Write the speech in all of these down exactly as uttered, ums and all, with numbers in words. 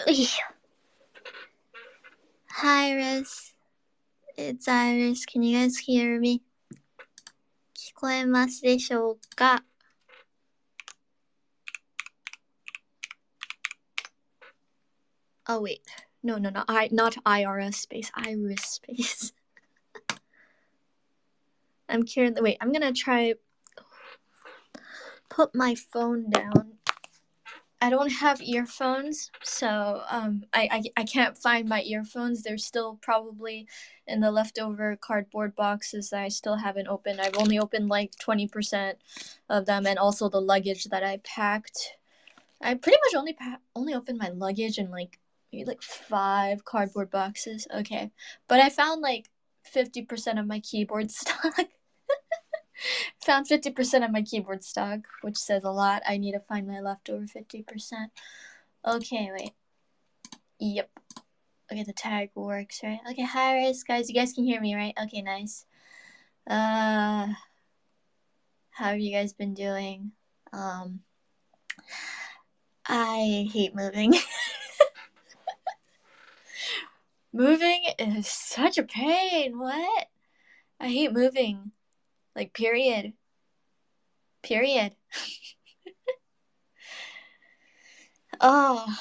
Hi, Iris. It's Iris. Can you guys hear me? 聞こえますでしょうか? Oh wait, no, no, no, I not I R S space, Iris space. I'm curious. Wait, I'm gonna try. Put my phone down. I don't have earphones, so um, I, I I can't find my earphones. They're still probably in the leftover cardboard boxes that I still haven't opened. I've only opened like twenty percent of them, and also the luggage that I packed. I pretty much only pa- only opened my luggage in like maybe like five cardboard boxes. Okay, but I found like fifty percent of my keyboard stock. Found fifty percent of my keyboard stock, which says a lot. I need to find my leftover fifty percent. Okay, wait. Yep. Okay, the tag works, right? Okay, hi, Rice, guys. You guys can hear me, right? Okay, nice. Uh, how have you guys been doing? Um, I hate moving. Moving is such a pain. What? I hate moving. Like, period. Period. Oh.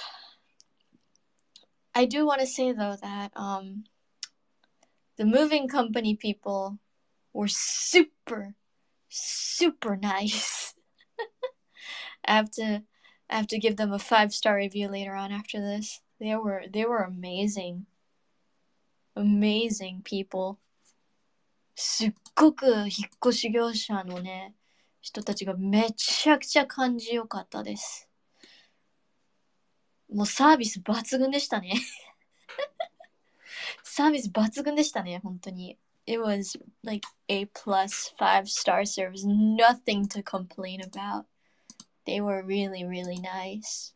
I do want to say, though, that um, the moving company people were super, super nice. I have to, I have to give them a five-star review later on after this. They were, they were amazing. Amazing people. すっごく引っ越し業者のね、人たちがめちゃくちゃ感じよかったです。もうサービス抜群でしたね。サービス抜群でしたね、本当に。It was like A plus five star service, nothing to complain about. They were really, really nice.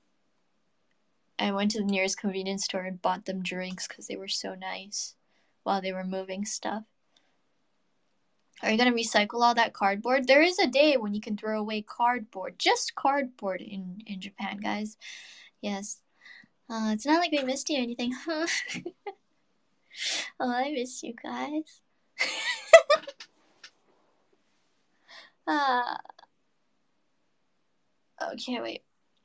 I went to the nearest convenience store and bought them drinks because they were so nice while they were moving stuff. Are you going to recycle all that cardboard? There is a day when you can throw away cardboard. Just cardboard in, in Japan, guys. Yes. Uh, it's not like we missed you or anything. Oh, I miss you guys. uh, okay, wait.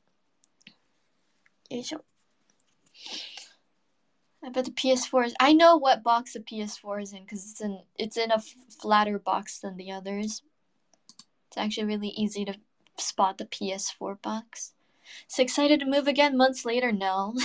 I bet the P S four is... I know what box the P S four is in because it's in, it's in a f- flatter box than the others. It's actually really easy to spot the P S four box. So excited to move again months later? No.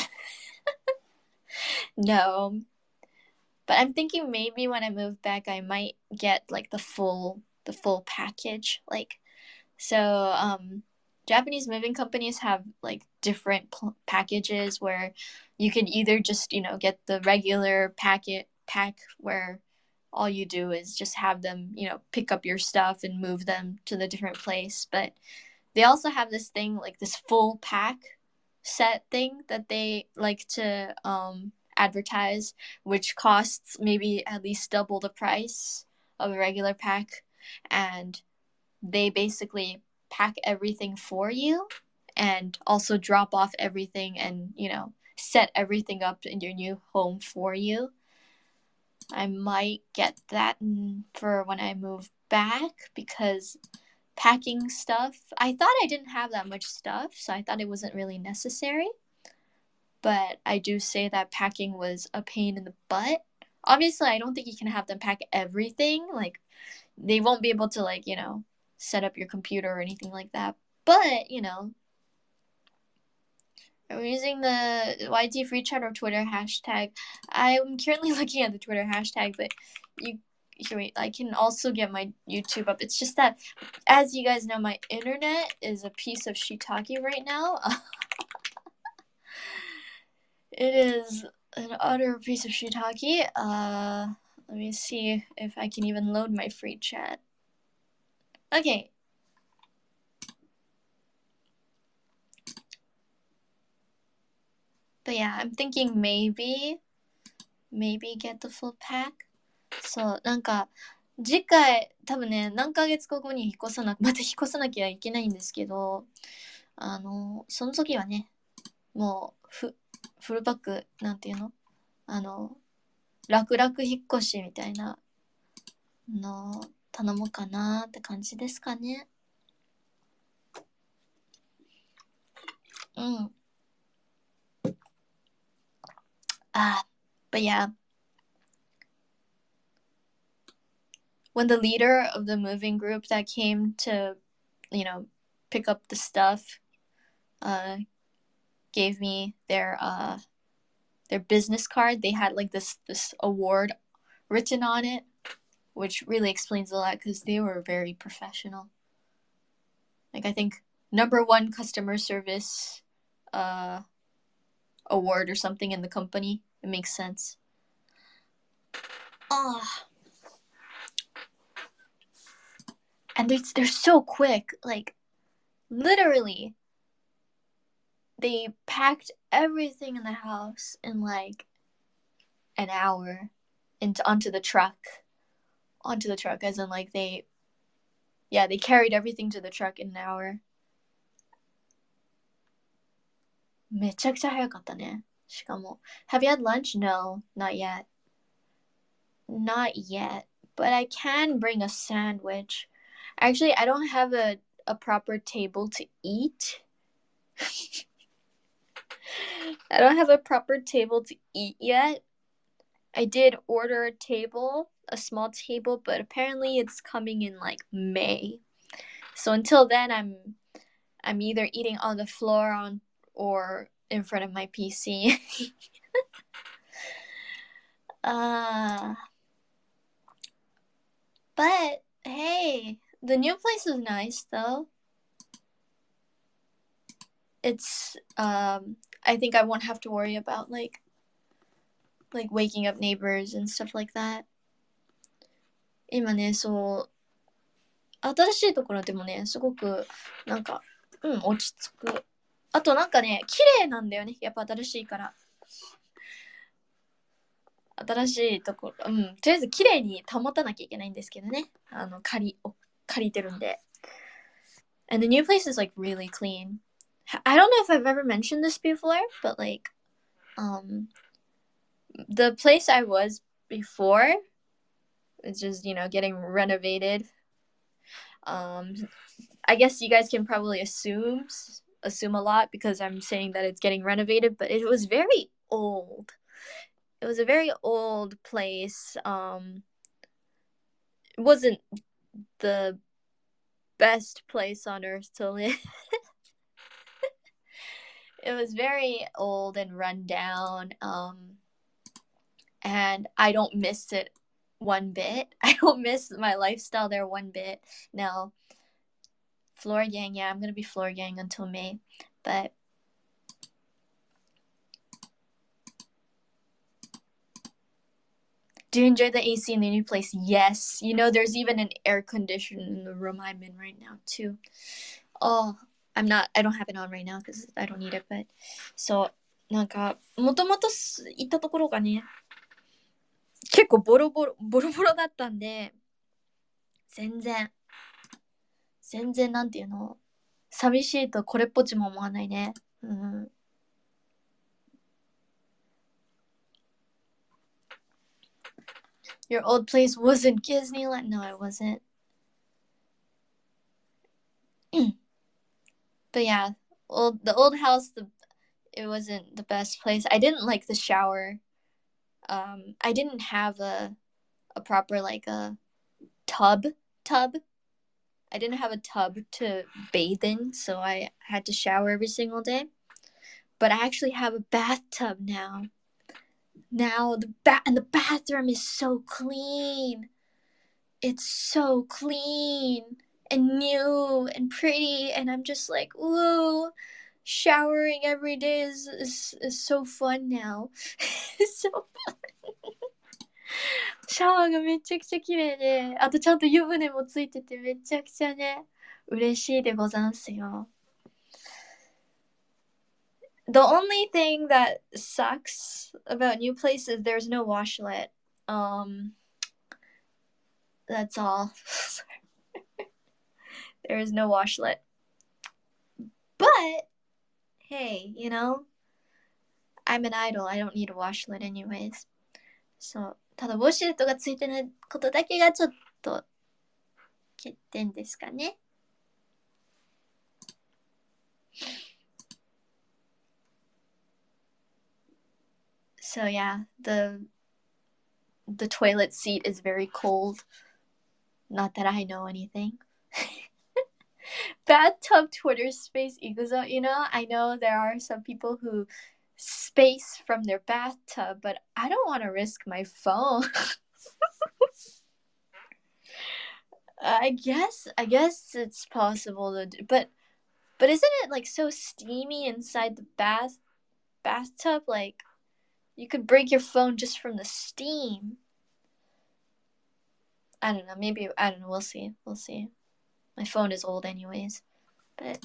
No. But I'm thinking maybe when I move back, I might get like the full the full package. Like, so um, Japanese moving companies have like different pl- packages where you can either just, you know, get the regular packet pack where all you do is just have them, you know, pick up your stuff and move them to the different place. But they also have this thing, like this full pack set thing that they like to um, advertise, which costs maybe at least double the price of a regular pack. And they basically pack everything for you and also drop off everything and, you know, set everything up in your new home for you. I might get that for when I move back because packing stuff, I thought I didn't have that much stuff, so I thought it wasn't really necessary. But I do say that packing was a pain in the butt. Obviously, I don't think you can have them pack everything. Like, they won't be able to, like, you know, set up your computer or anything like that. But, you know, are we using the Y T free chat or Twitter hashtag? I'm currently looking at the Twitter hashtag, but you here, wait, I can also get my YouTube up. It's just that, as you guys know, my internet is a piece of shiitake right now. It is an utter piece of shiitake. Uh, let me see if I can even load my free chat. Okay. But yeah, I'm thinking maybe, maybe get the full pack. そう、なんか、次回、多分ね、何ヶ月後に引っ越さな、また引っ越さなきゃいけないんですけど、あの、その時はね、もう、ふ、 フルパック、なんていうの、あの、楽々引っ越しみたいなの頼むかなって感じですかね。うん。Ah, but yeah. When the leader of the moving group that came to, you know, pick up the stuff, uh, gave me their uh their business card, they had like this this award written on it, which really explains a lot because they were very professional. Like I think number one customer service uh award or something in the company. It makes sense. Ah. Oh. And they're, they're so quick. Like, literally, they packed everything in the house in like an hour into onto the truck. Onto the truck, as in like they, yeah, they carried everything to the truck in an hour. めちゃくちゃ早かったね。しかも、have you had lunch? No, not yet. Not yet. But I can bring a sandwich. Actually, I don't have a, a proper table to eat. I don't have a proper table to eat yet. I did order a table, a small table, but apparently it's coming in like May. So until then, I'm I'm either eating on the floor on or in front of my P C. uh, but hey, the new place is nice though. It's um, I think I won't have to worry about like like waking up neighbors and stuff like that. 今ね、そう新しいところでもね、すごくなんか、うん、落ち着く。あとなんかね、綺麗なんだよね。やっぱ新しいから。新しいところ、うん、とりあえず綺麗に保たなきゃいけないんですけどね。あの、借り、借りてるんで。And the new place is like really clean. I don't know if I've ever mentioned this before, but like, um, the place I was before is just, you know, getting renovated. Um, I guess you guys can probably assume assume a lot because I'm saying that it's getting renovated, but it was very old. It was a very old place. Um, it wasn't the best place on earth to live. It was very old and run down. Um, and I don't miss it one bit. I don't miss my lifestyle there one bit. Now, floor gang, yeah, I'm gonna be floor gang until May, but do you enjoy the A C in the new place? Yes. You know, there's even an air conditioner in the room I'm in right now too. Oh, I'm not, I don't have it on right now because I don't need it, but そう、なんか、もともと行ったところがね、結構ボロボロ、ボロボロだったんで、全然、全然なんていうの、寂しいとこれっぽっちも思わないね。うん。Your old place wasn't Disneyland? No, it wasn't. But yeah, old the old house, the it wasn't the best place. I didn't like the shower. Um, I didn't have a a proper like a tub tub. I didn't have a tub to bathe in, so I had to shower every single day. But I actually have a bathtub now. Now the ba- and the bathroom is so clean. It's so clean and new and pretty, and I'm just like, ooh, showering every day is is, is so fun now. It's so fun. シャワーがめちゃくちゃ綺麗で、あとちゃんと湯船もついててめちゃくちゃね、嬉しいでござんすよ。The only thing that sucks about new places, there's no washlet. Um, that's all. There is no washlet. But hey, you know, I'm an idol. I don't need a washlet anyways. そう。ただ、ウォシュレットがついてないことだけがちょっと欠点ですかね。So yeah, the the toilet seat is very cold. Not that I know anything. Bathtub Twitter space equals out, you know, I know there are some people who space from their bathtub, but I don't want to risk my phone. I guess I guess it's possible to do, but but isn't it like so steamy inside the bath bathtub? Like you could break your phone just from the steam. I don't know. Maybe I don't know. We'll see. We'll see. My phone is old anyways. But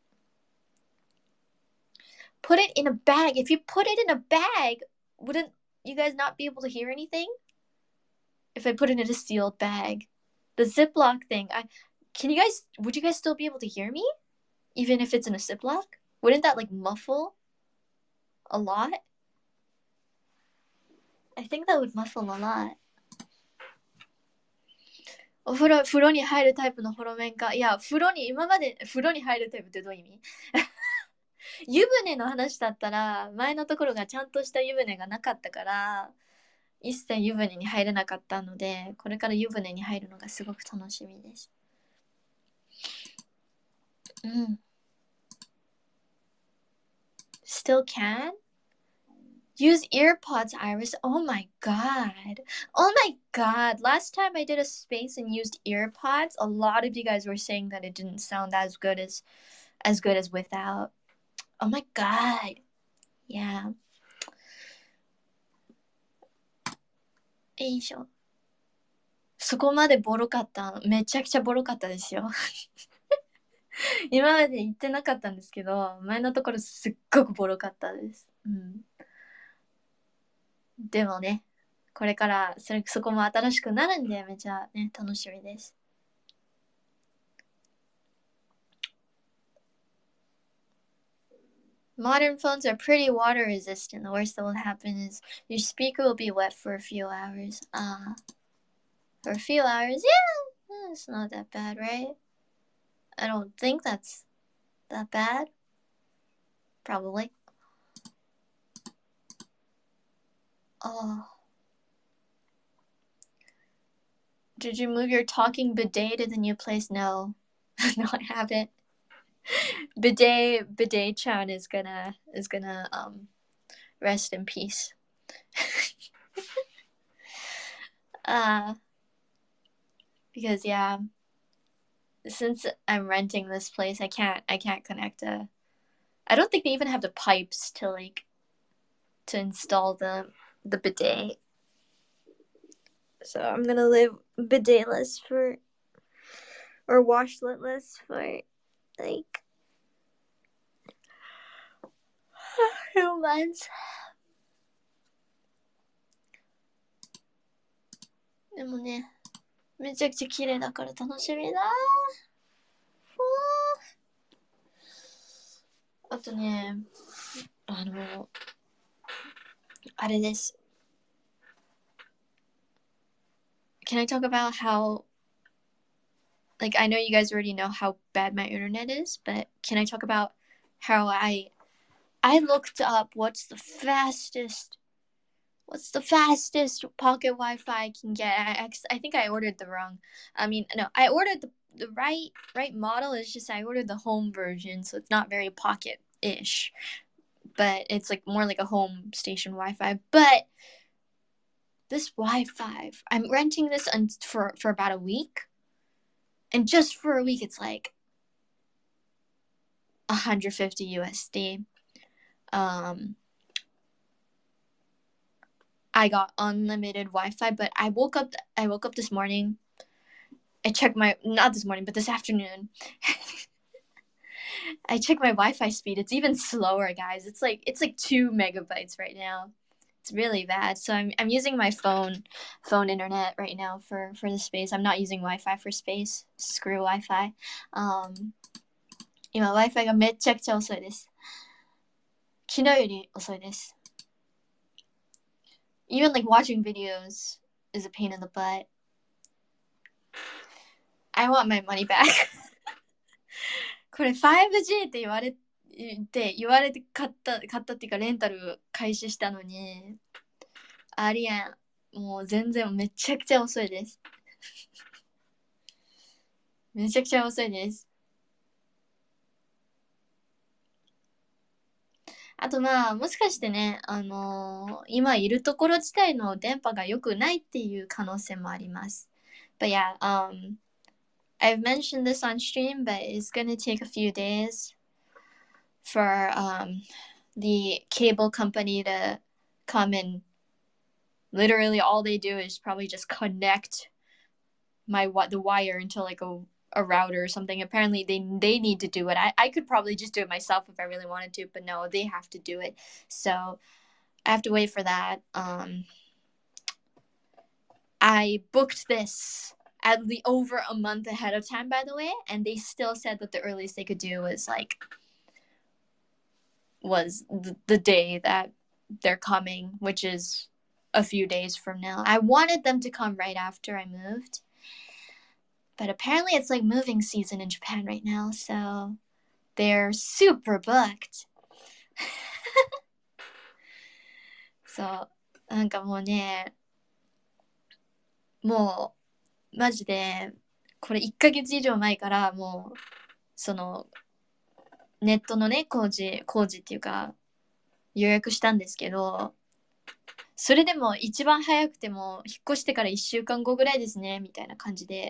put it in a bag. If you put it in a bag, wouldn't you guys not be able to hear anything? If I put it in a sealed bag. The Ziploc thing. I can you guys would you guys still be able to hear me? Even if it's in a Ziploc? Wouldn't that like muffle a lot? I think that would muffle a lot. お風呂、風呂に入るタイプのホロメンか。いや、風呂に、今まで風呂に入るタイプってどういう意味？湯船の話だったら、前のところがちゃんとした湯船がなかったから、一切湯船に入れなかったので、これから湯船に入るのがすごく楽しみです。うん。Still can? Use earpods, Iris. Oh my god. Oh my god. Last time I did a space and used earpods, a lot of you guys were saying that it didn't sound as good as as good as without. Oh my god. Yeah. よいしょ。そこまでボロかった。めちゃくちゃボロかったですよ。今まで言ってなかったんですけど、前のところすっごくボロかったです。うん。でもね、これからそれそこも新しくなるんで、めちゃね、楽しみです。Modern phones are pretty water resistant. The worst that will happen is your speaker will be wet for a few hours. Ah. Uh, for a few hours? Yeah, it's not that bad, right? I don't think that's that bad. Probably. Oh. Did you move your talking bidet to the new place? No. No, I haven't. Bidet Bidet Chan is gonna is gonna um rest in peace. uh because yeah, since I'm renting this place, I can't I can't connect a I don't think they even have the pipes to like to install the the bidet. So I'm gonna live bidetless for or washletless for like two months. でもね、めちゃくちゃ綺麗だから楽しみだ。あとね、あの、あれです。Can I talk about how, like, I know you guys already know how bad my internet is, but can I talk about how I, I looked up what's the fastest, what's the fastest pocket Wi-Fi I can get. I, I think I ordered the wrong, I mean, no, I ordered the, the right, right model. It's just I ordered the home version, so it's not very pocket-ish, but it's like more like a home station Wi-Fi. But this Wi-Fi, I'm renting this for, for about a week. And just for a week, it's like one hundred fifty U S D. Um, I got unlimited Wi-Fi, but I woke up, I woke up this morning. I checked my, not this morning, but this afternoon. I checked my Wi-Fi speed. It's even slower, guys. It's like, it's like two megabytes right now. It's really bad. So I'm I'm using my phone phone internet right now for, for the space. I'm not using Wi-Fi for space. Screw Wi-Fi. Um, 今 Wi-Fi がめちゃくちゃ遅いです。昨日より遅いです。 Even like watching videos is a pain in the butt. I want my money back. これ ファイブジー って言われて言われて買った買ったっていうかレンタル開始したのにありえん。もう全然めちゃくちゃ遅いです。めちゃくちゃ遅いです。あとまあもしかしてね、あのー、今いるところ自体の電波が良くないっていう可能性もあります。But yeah, um, I've mentioned this on stream, but it's gonna take a few days for um the cable company to come and literally all they do is probably just connect my the wire into like a a router or something. Apparently they they need to do it. I, I could probably just do it myself if I really wanted to, but no, they have to do it. So I have to wait for that. Um I booked this at the over a month ahead of time, by the way, and they still said that the earliest they could do was like was the, the day that they're coming, which is a few days from now. I wanted them to come right after I moved, but apparently it's like moving season in Japan right now, so they're super booked. そう、なんかもうね、もうマジでこれいっかげつ以上前からもうそのネットのね工事工事っていうか予約したんですけど、それでも一番早くても引っ越してからいっしゅうかんごぐらいですねみたいな感じで、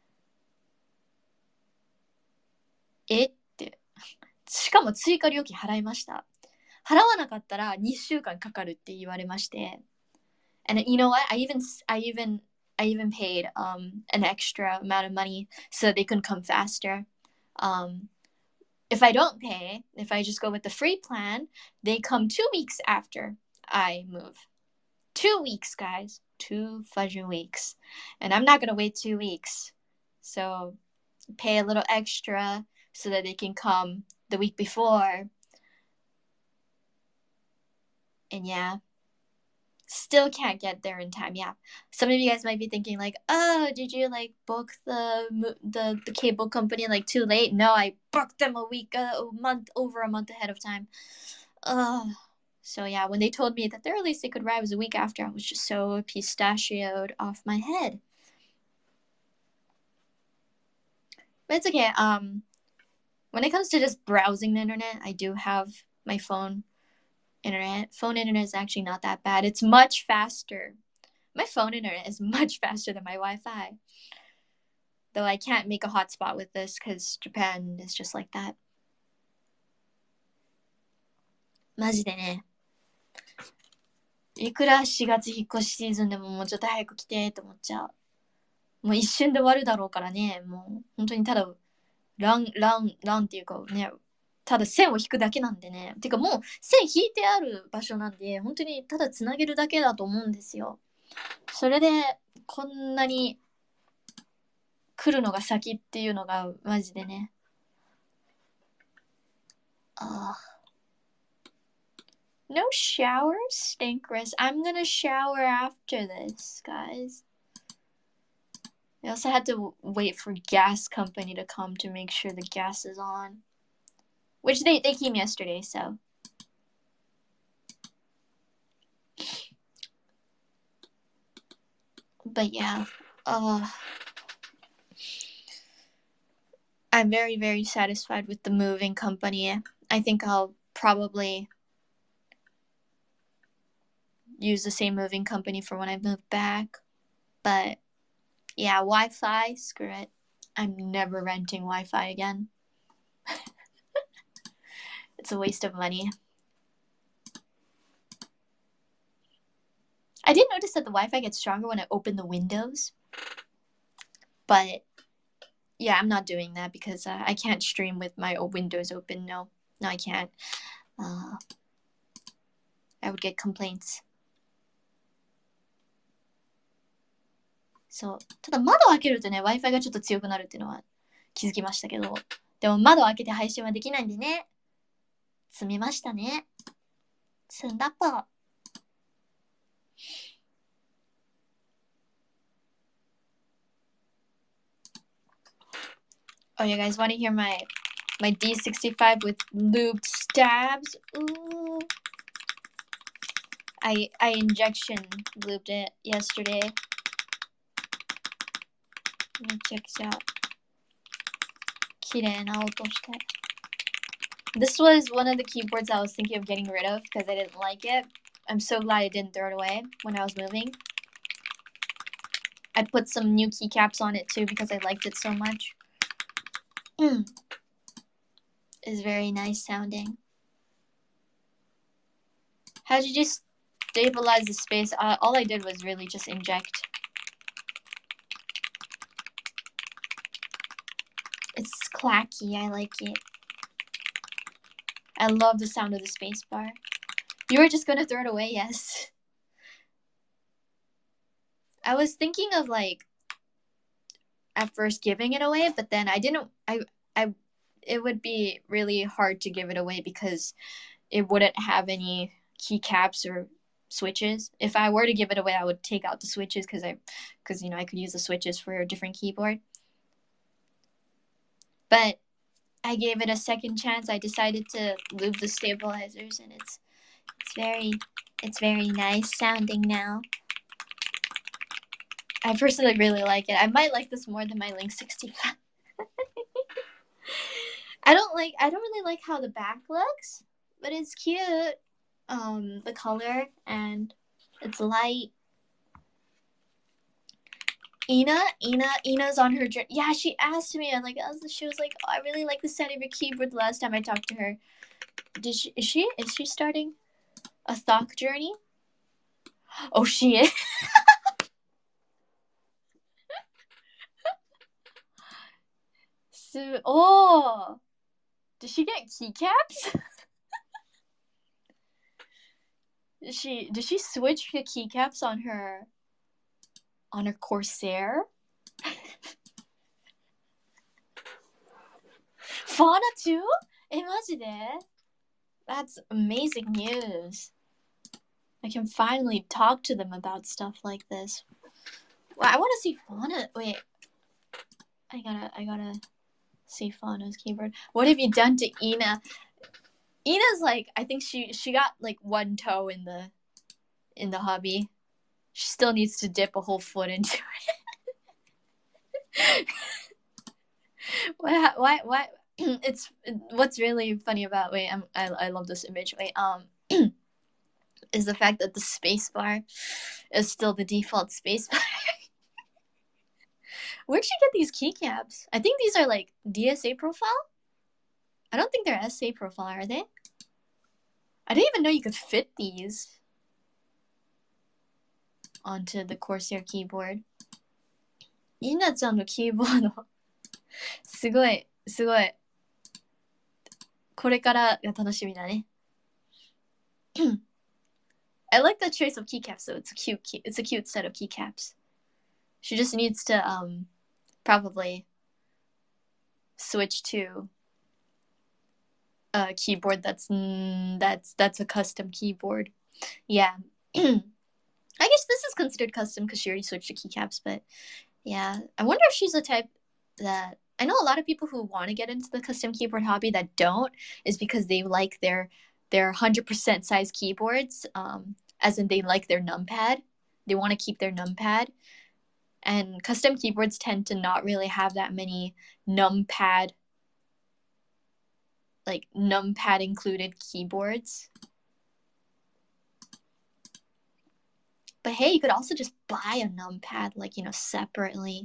えってしかも追加料金払いました。払わなかったらにしゅうかんかかるって言われまして、and you know what? I even I even I even paid um an extra amount of money so that they can come faster. Um, if I don't pay, if I just go with the free plan, they come two weeks after I move. Two weeks, guys. Two fudging weeks. And I'm not gonna wait two weeks. So pay a little extra so that they can come the week before. And yeah, still can't get there in time. Yeah, some of you guys might be thinking like, oh, did you like book the the the cable company like too late? No, I booked them a week uh, a month over a month ahead of time. uh so yeah, when they told me that the earliest they could arrive was a week after, I was just so pistachioed off my head. But it's okay. Um when it comes to just browsing the internet, I do have my phone internet. Phone internet is actually not that bad. It's much faster. My phone internet is much faster than my Wi-Fi. Though I can't make a hotspot with this because Japan is just like that. マジでね。いくらしがつ引っ越しシーズンでももうちょっと早く来てって思っちゃう。もう一瞬で終わるだろうからね。もう本当にただラン、ラン、ランっていうかね、ただ線を引くだけなんでね。てかもう線引いてある場所なんで、本当にただつなげるだけだと思うんですよ。それでこんなに来るのが先っていうのがマジでね。ああ。No shower, Stankress. I'm gonna shower after this, guys. I also had to wait for gas company to come to make sure the gas is on. Which they, they came yesterday, so. But yeah. Uh, I'm very, very satisfied with the moving company. I think I'll probably use the same moving company for when I move back. But yeah, Wi-Fi, screw it. I'm never renting Wi-Fi again. It's a waste of money. I did notice that the Wi-Fi gets stronger when I open the windows. But yeah, I'm not doing that because uh, I can't stream with my windows open. No, no, I can't. Uh, I would get complaints. そう。ただ窓を開けるとね、Wi-Fi がちょっと強くなるっていうのは気づきましたけど、でも窓を開けて配信はできないんでね。積みましたね。積んだっぽ。 Oh, you guys want to hear my my D sixty-five with lubed stabs? Ooh. I I injection lubed it yesterday. Let me check this out. 綺麗な音して。This was one of the keyboards I was thinking of getting rid of because I didn't like it. I'm so glad I didn't throw it away when I was moving. I put some new keycaps on it too because I liked it so much. Mm. It's very nice sounding. How did you stabilize the space? Uh, all I did was really just inject. It's clacky. I like it. I love the sound of the space bar. You were just gonna throw it away, yes. I was thinking of like at first giving it away, but then I didn't. I I it would be really hard to give it away because it wouldn't have any keycaps or switches. If I were to give it away, I would take out the switches because I, because you know I could use the switches for a different keyboard. But I gave it a second chance. I decided to lube the stabilizers, and it's it's very it's very nice sounding now. I personally really like it. I might like this more than my Link sixty-five. I don't like I don't really like how the back looks, but it's cute. Um, the color and it's light. Ina, Ina, Ina's on her journey. Yeah, she asked me, and like, she was like, oh, "I really like the sound of your keyboard." The last time I talked to her, did she? Is she? Is she starting a Thok journey? Oh, she is. So, oh, did she get keycaps? Did she? Did she switch the keycaps on her? On her Corsair? Fauna too? え、マジで? That's amazing news. I can finally talk to them about stuff like this. Well, I want to see Fauna. Wait. I gotta, I gotta see Fauna's keyboard. What have you done to Ina? Ina's like, I think she, she got like one toe in the, in the hobby. She still needs to dip a whole foot into it. why, why, why? It's, what's really funny about, wait, I'm, I, I love this image. Wait, um, is the fact that the spacebar is still the default spacebar. Where'd she get these keycaps? I think these are like D S A profile? I don't think they're S A profile, are they? I didn't even know you could fit these onto the Corsair keyboard. Ina-chanのキーボードすごい、すごい。これからが楽しみだね。I like the choice of keycaps though. It's a cute, key, it's a cute set of keycaps. She just needs to um probably switch to a keyboard that's mm, that's that's a custom keyboard. Yeah. I guess this is considered custom because she already switched to keycaps, but yeah. I wonder if she's the type that I know a lot of people who want to get into the custom keyboard hobby that don't is because they like their their one hundred percent size keyboards, um, as in they like their numpad. They want to keep their numpad. And custom keyboards tend to not really have that many numpad, like numpad included keyboards. But hey, you could also just buy a numpad, like, you know, separately.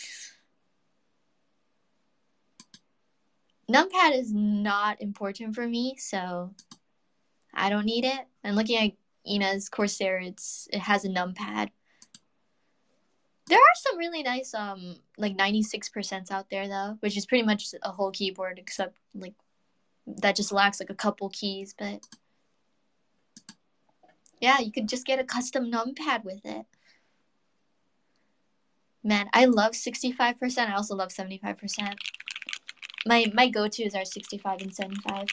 Numpad is not important for me, so I don't need it. And looking at Ina's Corsair, it's it has a numpad. There are some really nice um like ninety-six percent out there though, which is pretty much a whole keyboard except like that just lacks like a couple keys, but yeah, you could just get a custom numpad with it. Man, I love sixty-five percent. I also love seventy-five percent. My my go-tos are sixty-five and seventy-five.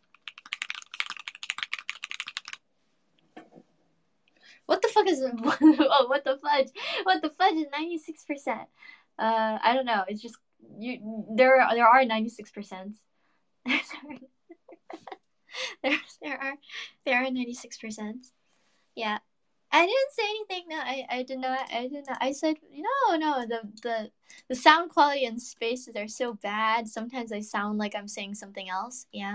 What the fuck is it? Oh, what the fudge? What the fudge is ninety-six percent? Uh, I don't know. It's just you there are there are ninety-six percent. there there are there are ninety-six percent. Yeah. I didn't say anything. No, I, I did not. I did not. I said no, no. The the the sound quality and spaces are so bad. Sometimes I sound like I'm saying something else. Yeah.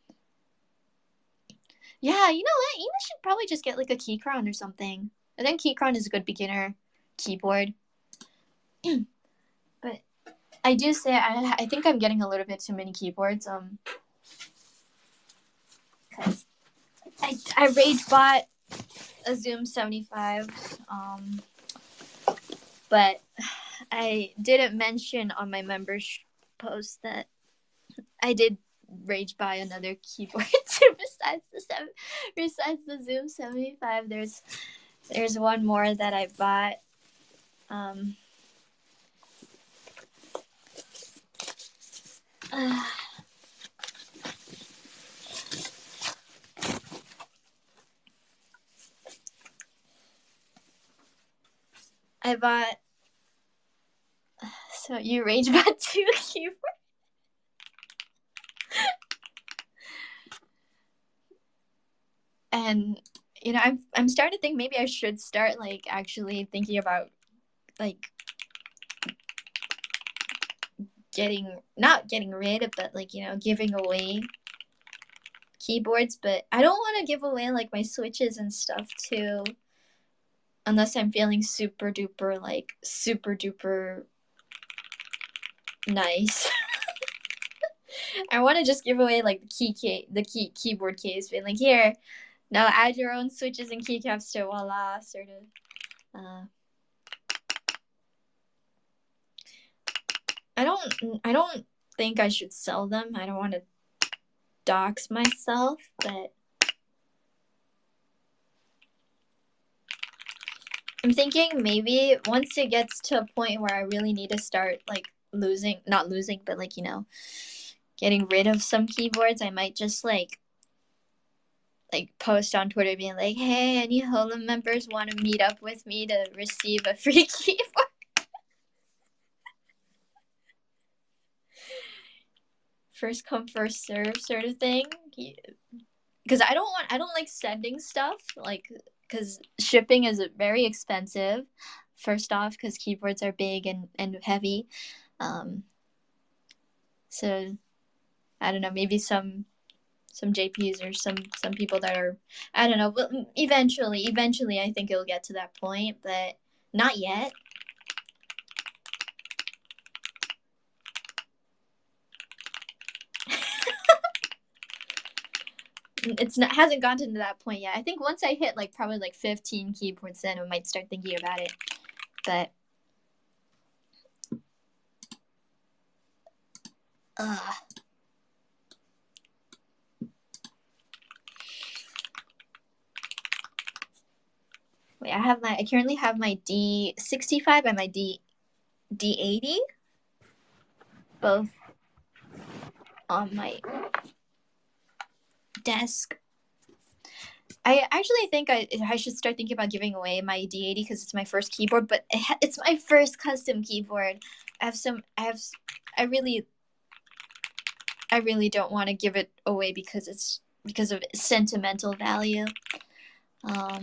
Yeah. You know what? Ina should probably just get like a Keychron or something. I think Keychron is a good beginner keyboard. But I do say I I think I'm getting a little bit too many keyboards. Um. Cause I I rage bought a Zoom seventy-five. Um. But I didn't mention on my members post that I did rage buy another keyboard besides the seven, besides the Zoom seventy-five. There's there's one more that I bought. Um, uh, I bought. So you rage bought two keyboards. And you know, I'm I'm starting to think maybe I should start like actually thinking about like getting not getting rid of, but like you know giving away keyboards. But I don't want to give away like my switches and stuff too, unless I'm feeling super duper like super duper nice. I want to just give away like the key case, the key keyboard case, being like, here, now add your own switches and keycaps to voila, sort of. Uh, I don't, I don't think I should sell them. I don't want to dox myself, but I'm thinking maybe once it gets to a point where I really need to start like losing, not losing, but like you know, getting rid of some keyboards, I might just like like post on Twitter being like, hey, any Holem members want to meet up with me to receive a free keyboard? First come, first serve sort of thing. Because I don't want, I don't like sending stuff, like, because shipping is very expensive, first off, because keyboards are big and, and heavy. Um, so, I don't know, maybe some some J Ps or some some people that are, I don't know, but eventually eventually I think it'll get to that point, but not yet. It's not, hasn't gotten to that point yet. I think once I hit like probably like fifteen keyboards, then I might start thinking about it. But uh wait, I have my I currently have my D sixty-five and my D D eighty both on my desk. I actually think I I should start thinking about giving away my D eighty because it's my first keyboard, but it ha- it's my first custom keyboard. I have some I have I really I really don't want to give it away because it's because of sentimental value. Um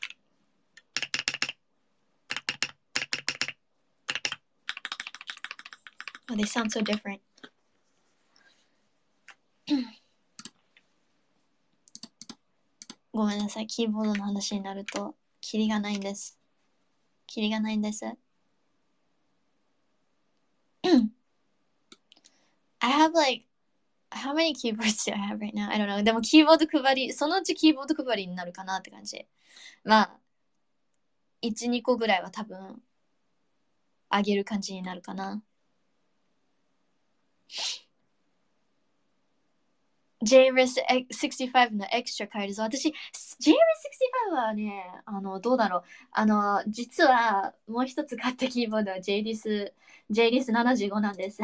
Oh, they sound so different. ごめんなさい、キーボードの話になるとキリがないんです。キリがないんです。I have like how many keyboards do I have right now? I don't know. でもキーボード配り、そのうちキーボード配りになるかなって感じ。まあ、いち、にこぐらいは多分あげる感じになるかな。ジェイアールエスシックスティーファイブ のエクストラ買えるぞ。私、ジェイアールエスシックスティーファイブ はね、あの、どうだろう。あの、実はもう一つ買ったキーボードは ジェイリス、ジェイリスななじゅうごなんです。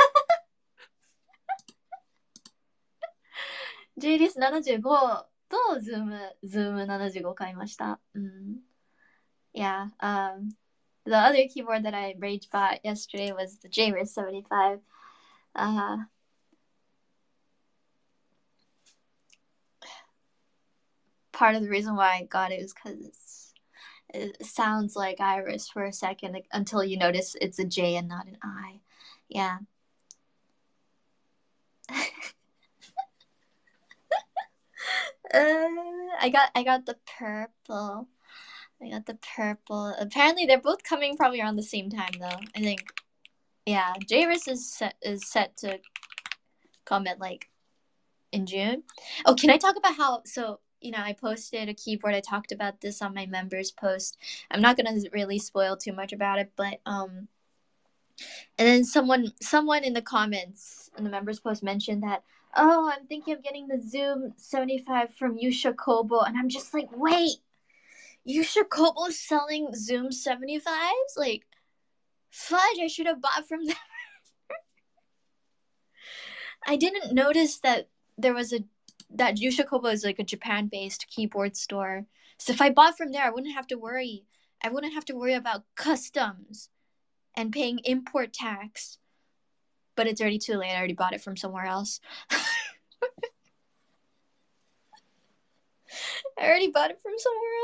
ジェイリスななじゅうごと Zoom、Zoom ななじゅうご買いました。うん。いや、um, the other keyboard that I rage bought yesterday was the J R I S seventy-five. Uh, part of the reason why I got it is because it sounds like Iris for a second, like, until you notice it's a J and not an I. Yeah. uh, I got I got the purple. I got the purple. Apparently, they're both coming probably around the same time, though. I think. Yeah, J R I S is set is set to come at like in June. Oh, can I talk about how? So you know, I posted a keyboard. I talked about this on my members post. I'm not gonna really spoil too much about it, but um, and then someone someone in the comments in the members post mentioned that, oh, I'm thinking of getting the Zoom seventy-five from Yusha Kobo, and I'm just like, wait, Yusha Kobo is selling Zoom seventy-fives? Like, fudge! I should have bought from them. I didn't notice that there was a that Yusha Kobo is like a Japan-based keyboard store. So if I bought from there, I wouldn't have to worry. I wouldn't have to worry about customs and paying import tax. But it's already too late. I already bought it from somewhere else. I already bought it from somewhere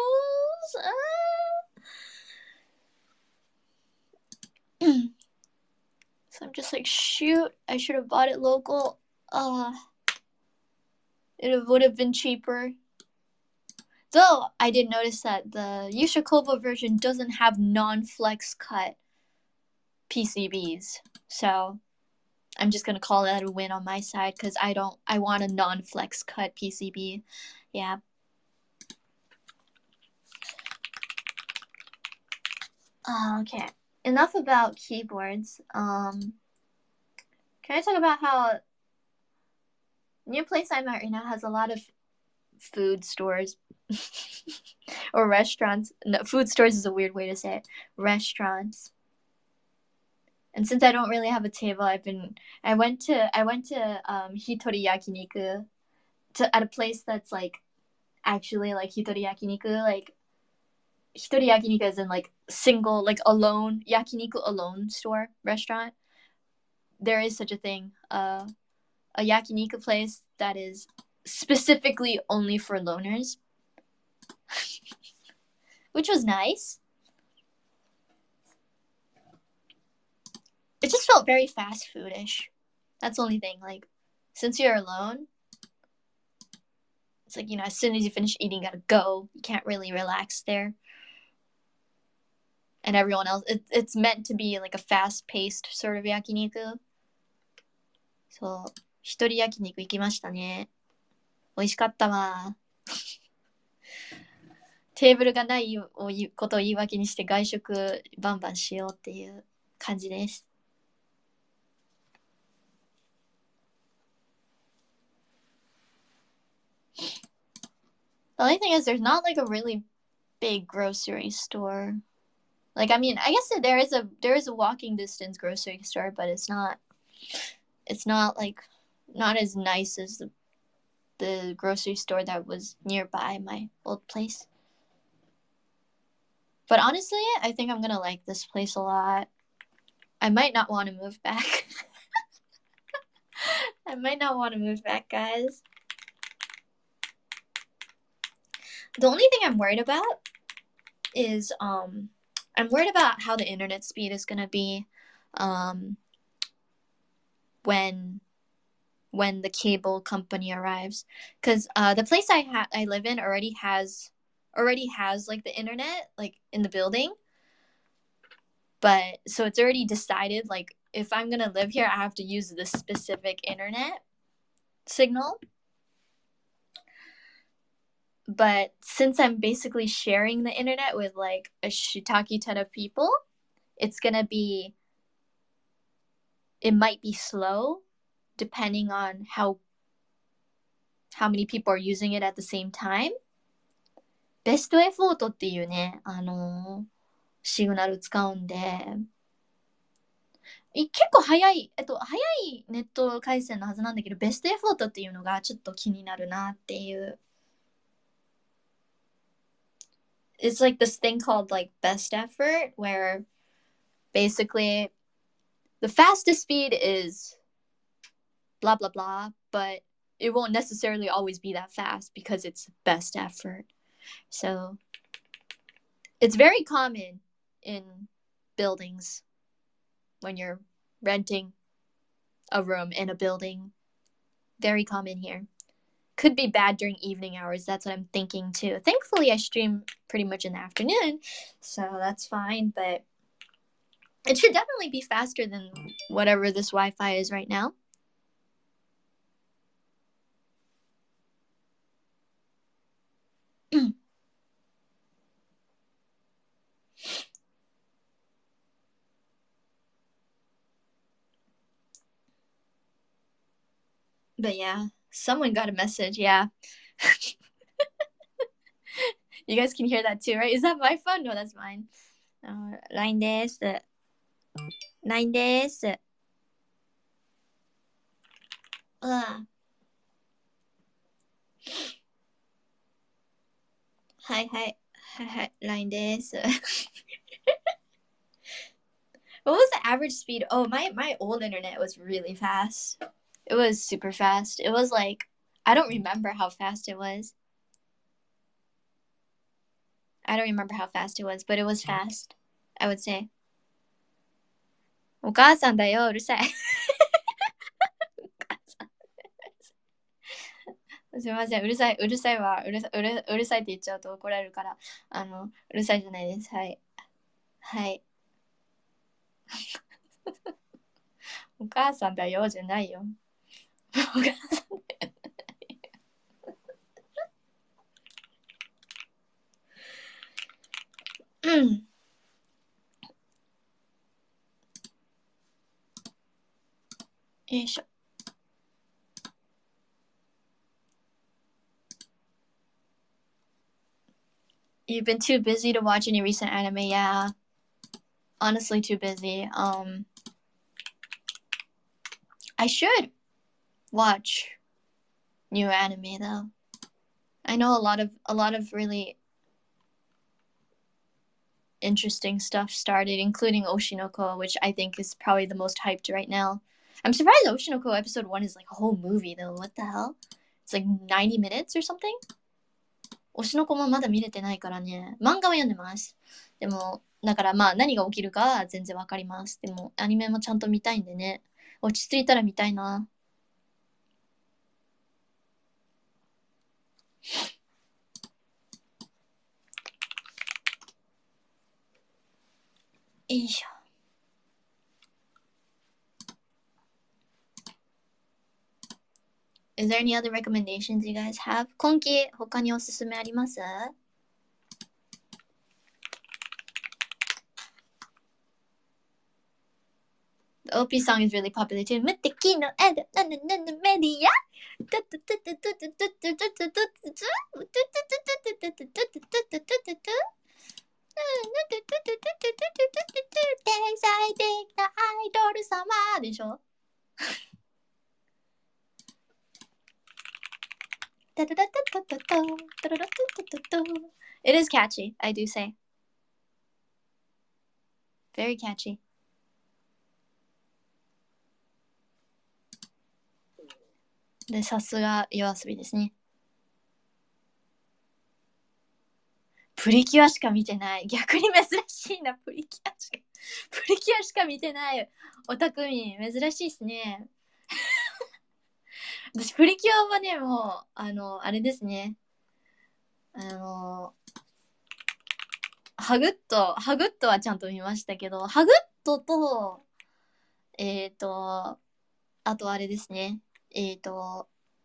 else. Ah. So I'm just like, shoot, I should have bought it local. Uh, it would have been cheaper. Though I did notice that the Yusha Kobo version doesn't have non-flex cut P C Bs. So I'm just gonna call that a win on my side because I don't I want a non-flex cut P C B. Yeah. Uh, okay. Enough about keyboards. Um can I talk about how new place I'm at right now has a lot of food stores or restaurants. No, food stores is a weird way to say it. Restaurants. And since I don't really have a table, I've been I went to I went to um Hitori Yakiniku to at a place that's like actually like Hitori Yakiniku, like Hitori Yakiniku is in like single, like alone yakiniku alone store restaurant. There is such a thing. Uh a yakiniku place that is specifically only for loners. Which was nice. It just felt very fast foodish. That's the only thing. Like, since you're alone, it's like, you know, as soon as you finish eating, you gotta go. You can't really relax there. And everyone else, it, it's meant to be like a fast-paced sort of yakiniku. そう、一人焼肉行きましたね。美味しかったわ。テーブルがないことを言い訳にして外食バンバンしようっていう感じです。The only thing is there's not like a really big grocery store. Like, I mean, I guess there is a there is a walking distance grocery store, but it's not it's not like not as nice as the the grocery store that was nearby my old place. But honestly, I think I'm gonna like this place a lot. I might not want to move back. I might not want to move back, guys. The only thing I'm worried about is um I'm worried about how the internet speed is gonna be um when when the cable company arrives, because uh the place I ha- I live in already has already has like the internet like in the building, but so it's already decided like if I'm gonna live here I have to use this specific internet signal. But since I'm basically sharing the internet with like a shiitake ton of people, it's gonna be it might be slow depending on how how many people are using it at the same time. ベストエフォートっていうね、あのー、シグナル使うんで、結構早い、えっと、早いネット回線のはずなんだけど、ベストエフォートっていうのがちょっと気になるなっていう。 it's like this thing called like best effort, where basically the fastest speed is blah blah blah, but it won't necessarily always be that fast because it's best effort. So it's very common in buildings when you're renting a room in a building. Very common here. Could be bad during evening hours. That's what I'm thinking too. Thankfully, I stream pretty much in the afternoon, so that's fine. But it should definitely be faster than whatever this Wi-Fi is right now. But yeah, someone got a message. Yeah. You guys can hear that too, right? Is that my phone? No, that's mine. Uh, ライン です。ライン です。うわ。はいはい。はいはい。ライン です。What was the average speed? Oh, my, my old internet was really fast. It was super fast. It was like, I don't remember how fast it was. I don't remember how fast it was, but it was fast, I would say. お母さんだよ、うるさい。すみません、うるさい、うるさいは、うるさうるうるさいって言っちゃうと怒られるから、あの、うるさいじゃないです。はい。はい。お母さんだよ、じゃないよ。お母さんだよ。うん。よいしょ。You've been too busy to watch any recent anime, yeah. Honestly, too busy. Um, I should watch new anime though. I know a lot of a lot of really interesting stuff started, including Oshinoko, which I think is probably the most hyped right now. I'm surprised Oshinoko episode one is like a whole movie though. What the hell? It's like ninety minutes or something? 推しの子もまだ見れてないからね。漫画は読んでます。でも、だからまあ何が起きるかは全然わかります。でも、アニメもちゃんと見たいんでね。落ち着いたら見たいな。よいしょ。Is there any other recommendations you guys have? 今期他におすすめあります？ The O P song is really popular too. 無敵のエドナナナナメディア天才的なアイドル様でしょIt is catchy, I do say. Very catchy. で、さすが夜遊びですね。プリキュアしか見てない。逆に珍しいな、プリキュアしか。プリキュアしか見てない。オタク民、珍しいっすね。私、プリキュアはね、もう、あの、あれですね。あの、ハグット、ハグットはちゃんと見ましたけど、ハグットと、えっ、ー、と、あとあれですね。えっ、ー、と、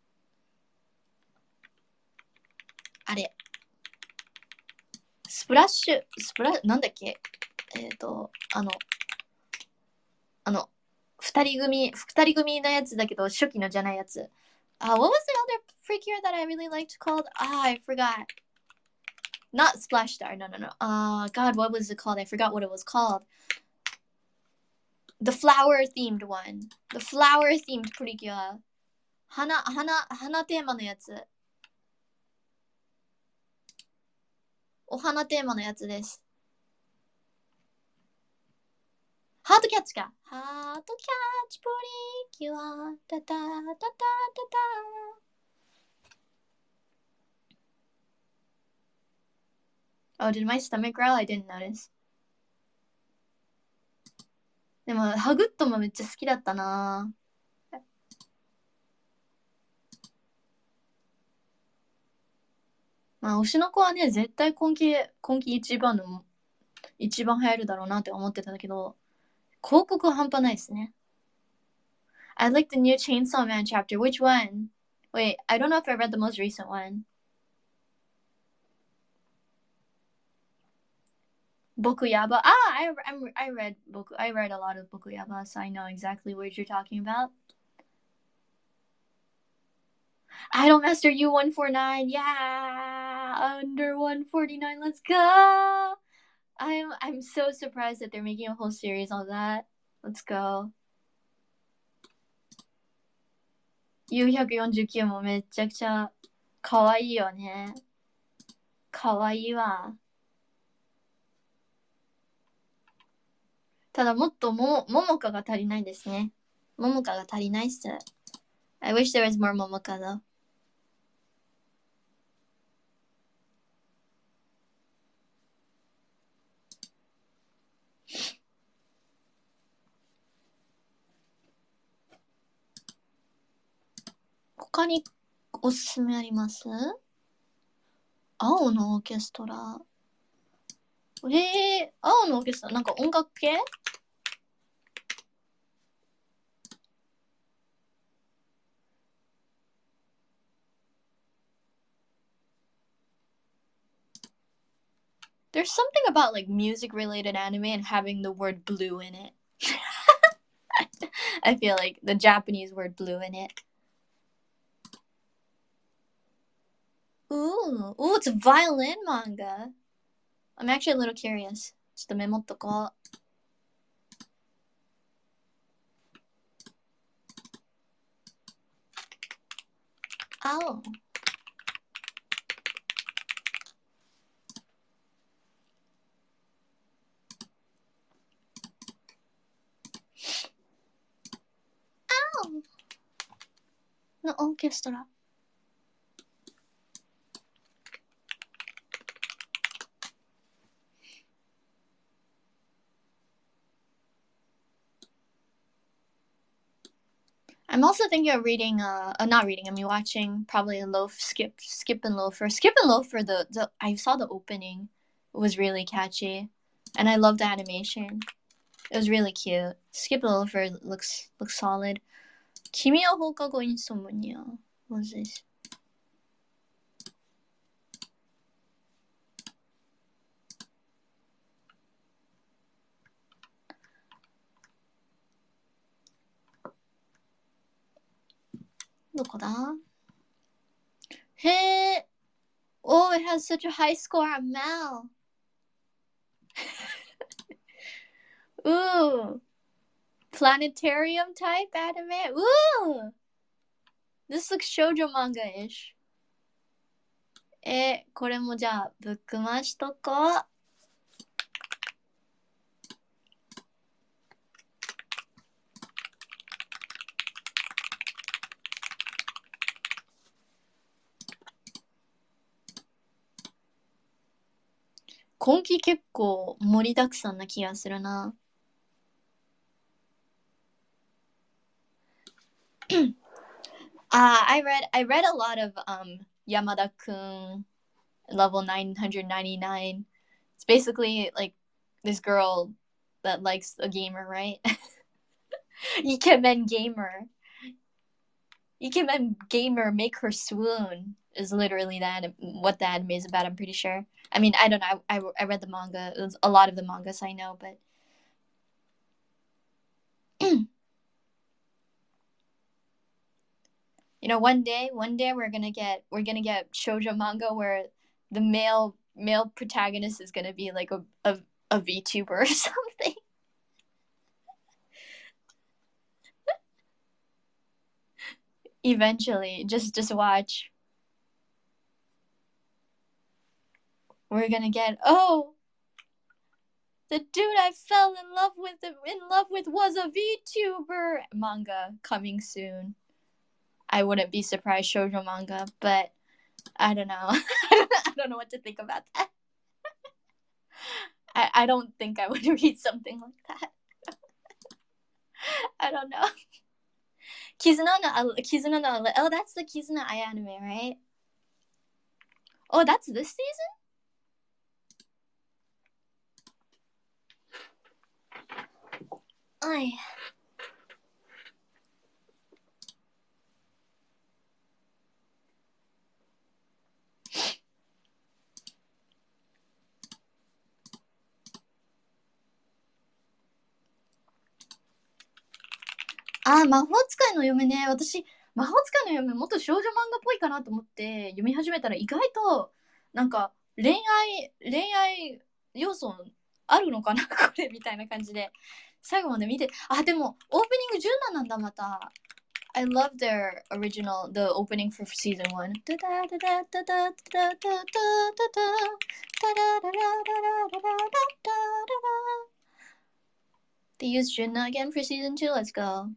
あれ。スプラッシュ、スプラなんだっけえっ、ー、と、あの、あの、二人組、二人組のやつだけど、初期のじゃないやつ。Uh, what was the other figure that I really liked called? Ah, I forgot. Not Splash Star, no, no, no. Uh, God, what was it called? I forgot what it was called. The flower-themed one. The flower-themed Purikyo. 花、花、花テーマのやつ。 お花テーマのやつです。ハートキャッチか。ハートキャッチプリキュア。タタタタタタタ。Oh, did my stomach growl? I didn't notice. でも、ハグッドもめっちゃ好きだったな。まあ、推しの子はね、絶対今季、今季一番の、一番流行るだろうなって思ってたんだけど、広告は半端ないですね。I like the new Chainsaw Man chapter. Which one? Wait, I don't know if I read the most recent one. 僕やば. Ah, I, I'm, I read book. I read a lot of 僕やば, so I know exactly what you're talking about. Idolmaster U one forty-nine. Yeah, under one forty-nine. Let's go. I'm I'm so surprised that they're making a whole series on that. Let's go. U one forty-nine もめちゃくちゃ可愛いよね。可愛いわ。ただもっともももかが足りないですね。ももかが足りないっす。I wish there was more ももかthough. 他におすすめあります？青のオーケストラ。へえ、青のオーケストラ、なんか音楽系？There's something about like music related anime and having the word blue in it. I feel like the Japanese word blue in it. Ooh, ooh, it's a violin manga. I'm actually a little curious. ちょっとメモっとこう。青。青のオーケストラ。I'm also thinking of reading, uh, uh not reading, I mean watching probably a loaf, skip, skip and loafer. Skip and loafer, the, the, I saw the opening. It was really catchy. And I loved the animation. It was really cute. Skip and loafer looks, looks solid. 君は放課後インソムニア. What was this? どこだ？へえ。Oh, it has such a high score on Mal. Ooh. Planetarium type anime? Ooh. This looks shoujo manga-ish. え、これもじゃあ、ブックマしとこう。今期結構盛りだくさんな気がするな。uh, I read I read a lot of um Yamada-kun level nine ninety-nine. It's basically like this girl that likes a gamer, right? Ikemen gamer. Ikemen gamer make her swoon is literally that what the anime is about, I'm pretty sure. I mean, I don't know. I, I, I read the manga. It was a lot of the mangas I know, but you know, one day, one day we're gonna get we're gonna get shoujo manga where the male male protagonist is gonna be like a a, a VTuber or something. Eventually, just just watch. we're gonna get, oh, the dude I fell in love with in love with was a VTuber manga coming soon. I wouldn't be surprised, shoujo manga, but I don't know. I don't know what to think about that. I, I don't think I would read something like that. I don't know. Kizuna no Kizuna no oh, that's the Kizuna Ai anime, right? Oh, that's this season? Ay.あ、魔法使いの嫁ね。私、魔法使いの嫁もっと少女漫画っぽいかなと思って読み始めたら意外となんか恋愛恋愛要素あるのかなこれみたいな感じで最後まで見て、あ、でもオープニングじゅうなななんだまた。I love their original, the opening for season one. They used Junna again for season two. Let's go.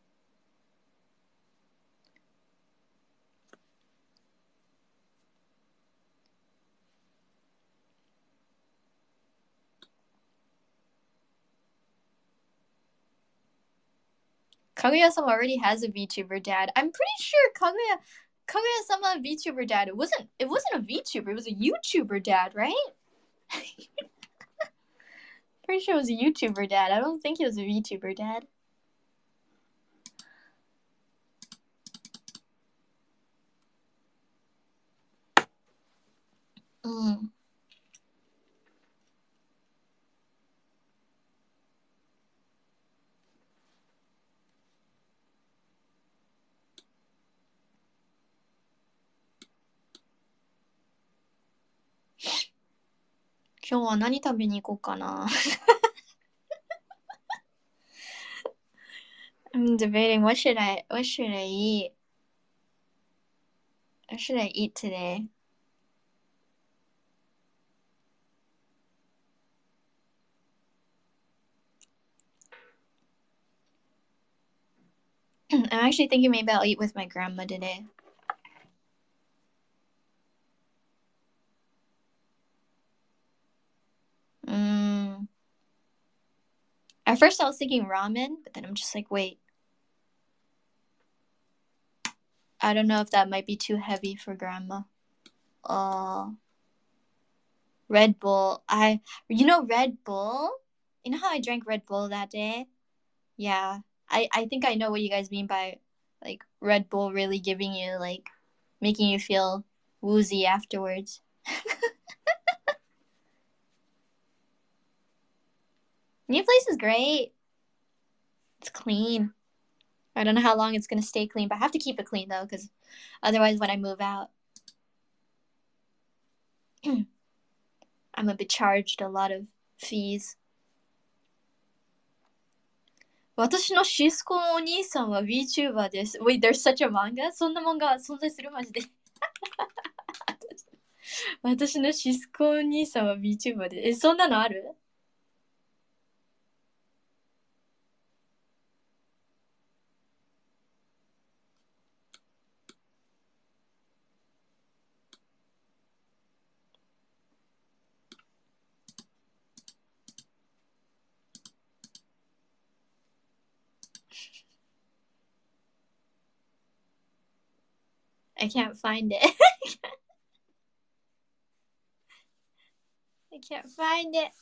Kaguya-sama already has a VTuber dad. I'm pretty sure Kaguya Kaguya-sama VTuber dad. It wasn't it wasn't a VTuber, it was a YouTuber dad, right? Pretty sure it was a YouTuber dad. I don't think he was a VTuber dad. Mm. I'm debating what should I what should I eat? What should I eat today? I'm actually thinking maybe I'll eat with my grandma today. Mm. At first I was thinking ramen, but then I'm just like, wait. I don't know if that might be too heavy for grandma. Uh, Red Bull. I, you know, Red Bull? You know how I drank Red Bull that day? Yeah. I, I think I know what you guys mean by, like, Red Bull really giving you, like, making you feel woozy afterwards. New place is great. It's clean. I don't know how long it's going to stay clean, but I have to keep it clean, though, because otherwise when I move out, I'm going to be charged a lot of fees. 私のシスコのお兄さんは VTuber です。Wait, there's such a manga? そんな漫画存在するマジで。私のシスコのお兄さんは VTuber です。え、そんなのある？ I can't find it. I can't find it.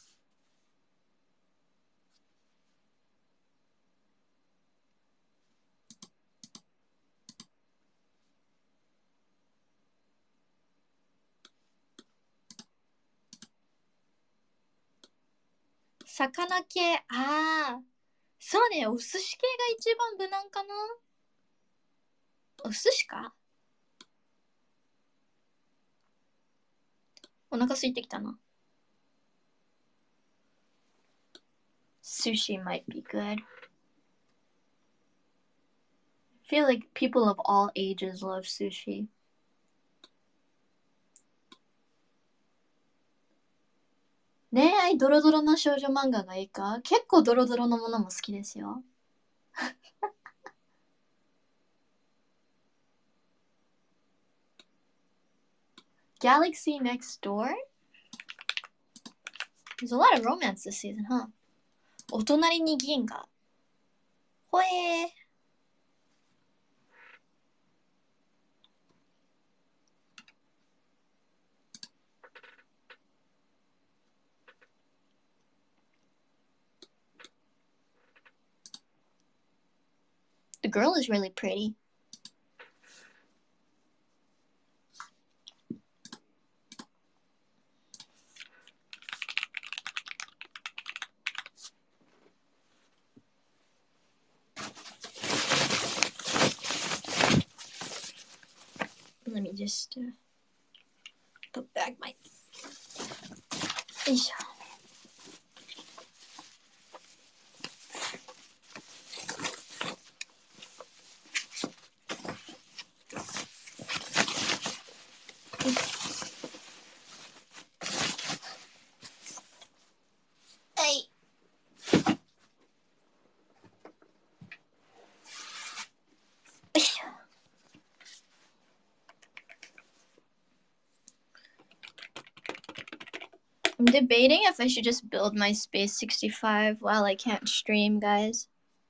Sakana 魚系、ああ、そうね、お寿司系が一番無難かな。お寿司か？お腹空いてきたな。Sushi might be good. I feel like people of all ages love sushi. いドロドロの少女漫画がいいか？結構ドロドロのものも好きですよ。Galaxy Next Door? There's a lot of romance this season, huh? お隣に銀河。ほえー。The girl is really pretty. Let me just uh, put back my... よいしょ。I'm debating if I should just build my Space sixty-five while I can't stream, guys.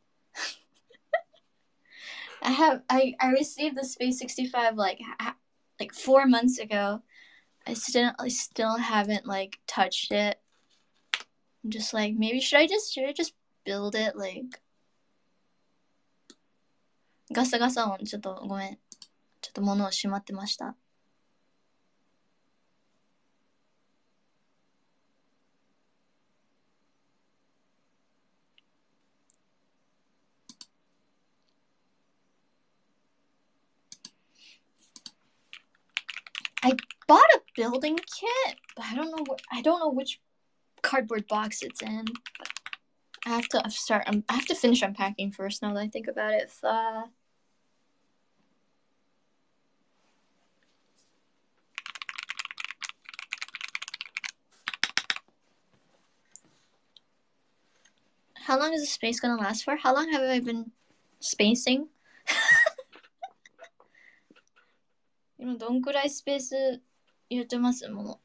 I have I, I received the Space sixty-five like ha- like four months ago. I still I still haven't like touched it. I'm just like, maybe should I just should I just build it like ガサガサ音ちょっとごめん。ちょっと物をしまってました。I bought a building kit, but I don't know what I don't know which cardboard box it's in. I have to start. Um, I have to finish unpacking first. Now that I think about it, uh, how long is the space gonna last for? How long have I been spacing? 今どんくらいスペース言ってますもの。よ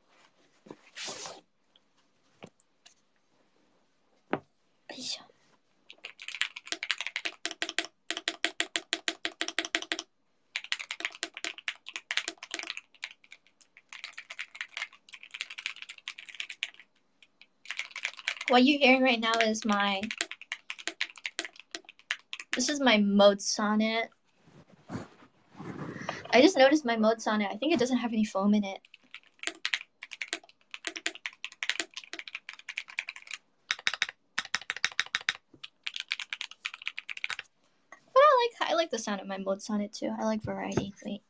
いしょ。What you're hearing right now is my, this is my mode sonnet. I just noticed my mode sonnet. I think it doesn't have any foam in it. But I like I like the sound of my mode sonnet too. I like variety. Wait.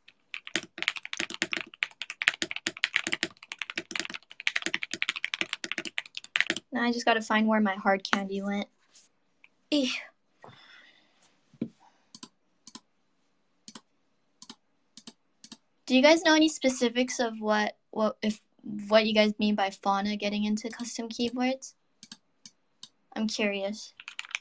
Now I just gotta find where my hard candy went. Eesh. Do you guys know any specifics of what what if what you guys mean by Fauna getting into custom keyboards? I'm curious.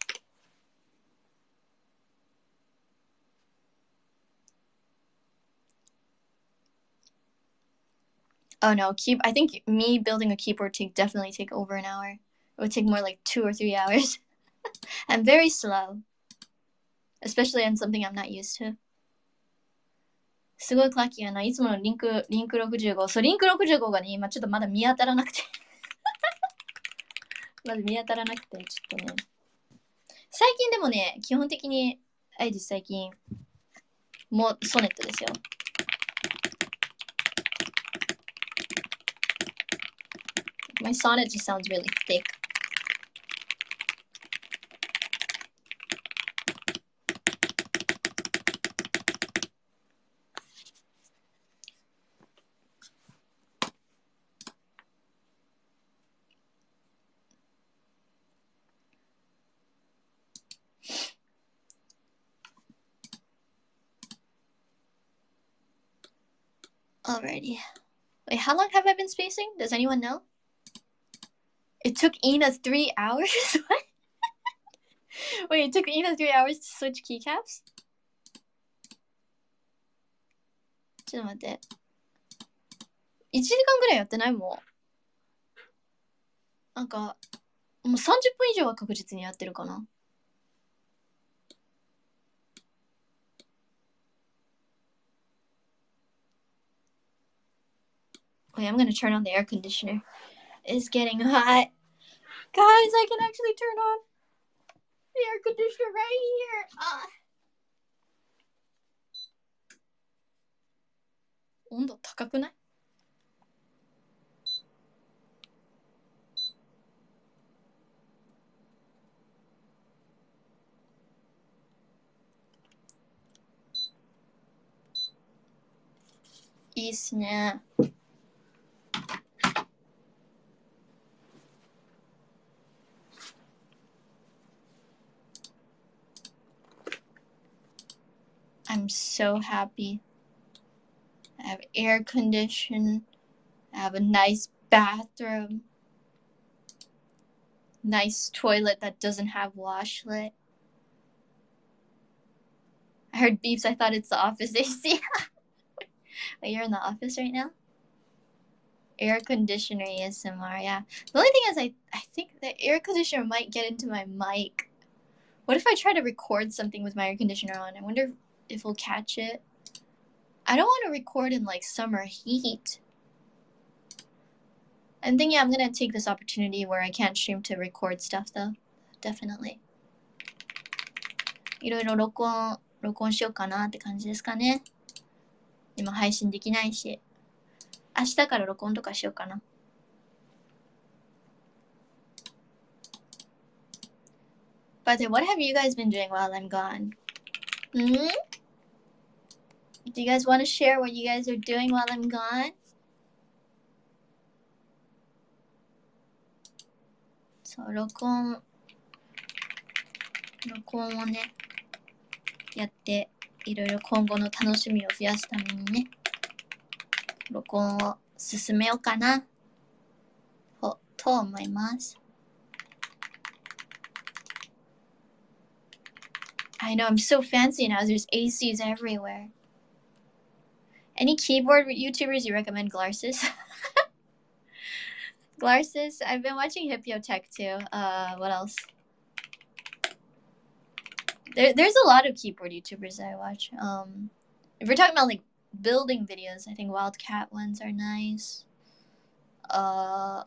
Oh no, key I think me building a keyboard take definitely take over an hour. It would take more like two or three hours. I'm very slow. Especially on something I'm not used to. すごいクラッキーやな。いつものリンク、リンクろくじゅうご。そう、リンクろくじゅうごがね、今ちょっとまだ見当たらなくて。まだ見当たらなくて、ちょっとね。最近でもね、基本的に、あれです、最近、もうソネットですよ。My sonnet just sounds really thick. Alrighty. Wait, how long have I been spacing? Does anyone know? It took Ina three hours? What? Wait, it took Ina three hours to switch keycaps? ちょっと待って。いちじかんぐらいやってないもう。なんか、もうさんじゅっぷん以上は確実にやってるかな。Okay, I'm gonna turn on the air conditioner. It's getting hot. Guys, I can actually turn on the air conditioner right here. Ah. 温度高くない？いいっすね。I'm so happy. I have air condition. I have a nice bathroom. Nice toilet that doesn't have washlet. I heard beeps. I thought it's the office A C. Wait, you're in the office right now? Air conditioner A S M R, yeah. The only thing is, I, I think the air conditioner might get into my mic. What if I try to record something with my air conditioner on? I wonder if it'll catch it. I don't want to record in like summer heat. I'm thinking I'm gonna take this opportunity where I can't stream to record stuff though. Definitely. いろいろ録音、録音しようかなって感じですかね。今配信できないし。明日から録音とかしようかな。But what have you guys been doing while I'm gone? Hmm? Do you guys want to share what you guys are doing while I'm gone? そう、録音、録音をね、やって、いろいろ今後の楽しみを増やすためにね、録音を進めようかな、と、と思います。I know, I'm so fancy now. There's A Cs everywhere. Any keyboard YouTubers you recommend? Glarsis? Glarsis, I've been watching Hippotech too. Uh, what else? There, there's a lot of keyboard YouTubers I watch. Um, if we're talking about like building videos, I think Wildcat ones are nice. Uh,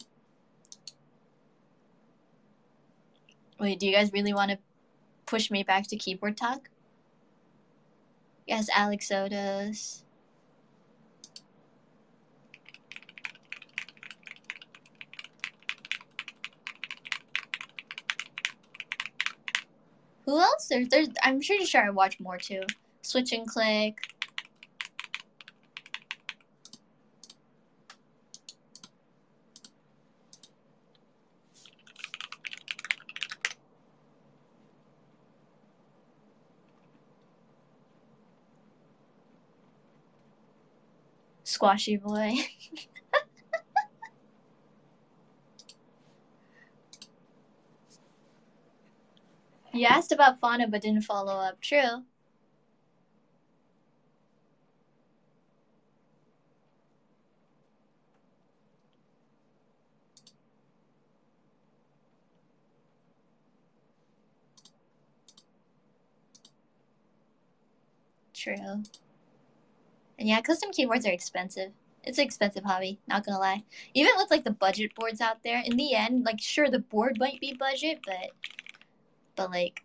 wait, do you guys really want to push me back to keyboard talk? Yes, Alex Sodas. Who else? There's, there's, I'm pretty sure I watch more too. Switch and Click. Squashy Boy. You asked about Fauna but didn't follow up. True. True. And yeah, custom keyboards are expensive. It's an expensive hobby, not gonna lie. Even with like the budget boards out there, in the end, like sure the board might be budget, but but like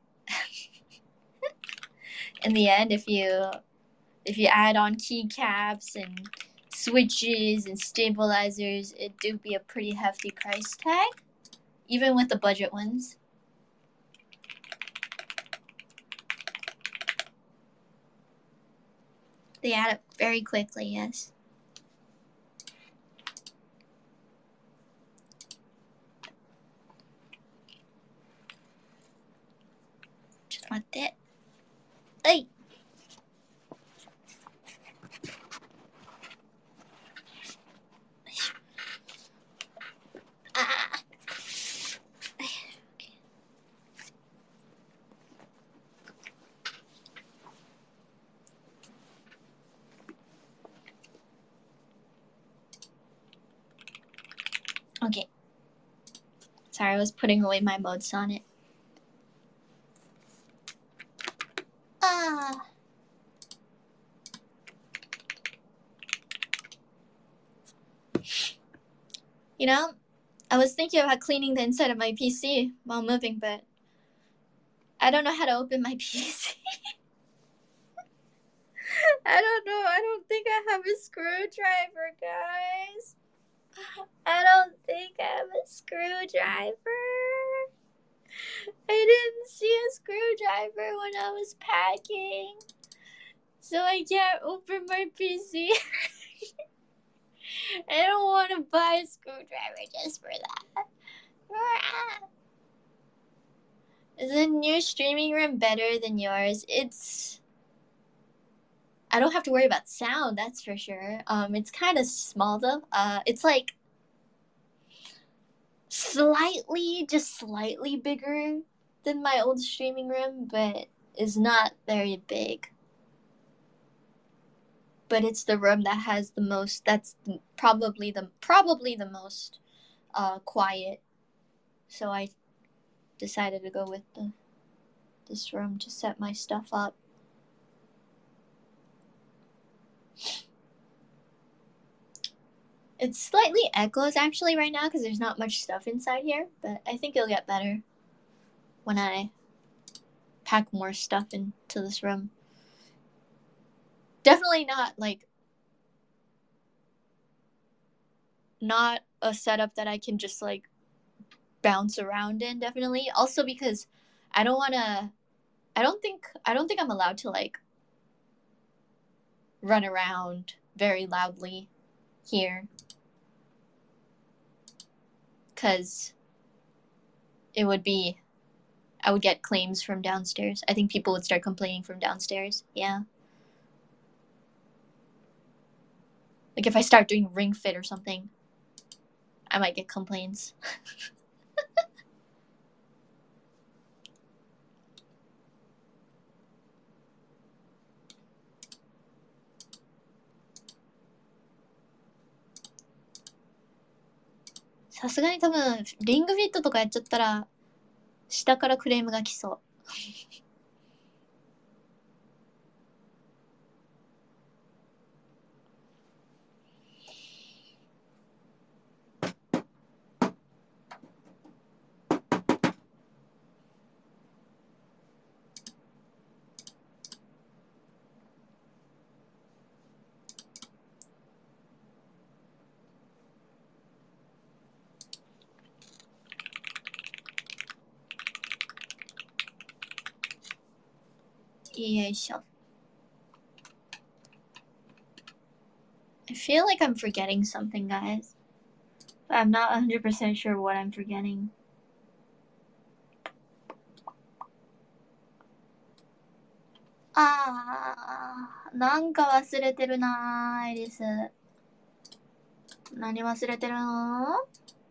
in the end, if you if you add on keycaps and switches and stabilizers, it do be a pretty hefty price tag, even with the budget ones. They add up very quickly, yes. ちょっと待って。はい。ああ。 Sorry, I was putting away my mode sonnet. Ah. You know, I was thinking about cleaning the inside of my P C while moving, but I don't know how to open my P C. I don't know. I don't think I have a screwdriver, guys. I don't think I have a screwdriver. I didn't see a screwdriver when I was packing. So I can't open my P C. I don't want to buy a screwdriver just for that. Is the new streaming room better than yours? It's... I don't have to worry about sound, that's for sure. Um, it's kind of small though. Uh, it's like slightly, just slightly bigger than my old streaming room, but is not very big. But it's the room that has the most. That's probably the probably the most uh, quiet. So I decided to go with the this room to set my stuff up. It slightly echoes actually right now because there's not much stuff inside here, but I think it'll get better when I pack more stuff into this room. Definitely not like not a setup that I can just like bounce around in, definitely. Also because I don't want to I don't think I don't think I'm allowed to like run around very loudly here. Cuz it would be I would get claims from downstairs. I think people would start complaining from downstairs. Yeah. Like if I start doing Ring Fit or something, I might get complaints.さすがに多分リングフィットとかやっちゃったら下からクレームが来そう。よいしょ。I feel like I'm forgetting something, guys. But I'm not one hundred percent sure what I'm forgetting. Ah, なんか忘れてるなー、エリス。何忘れてるの？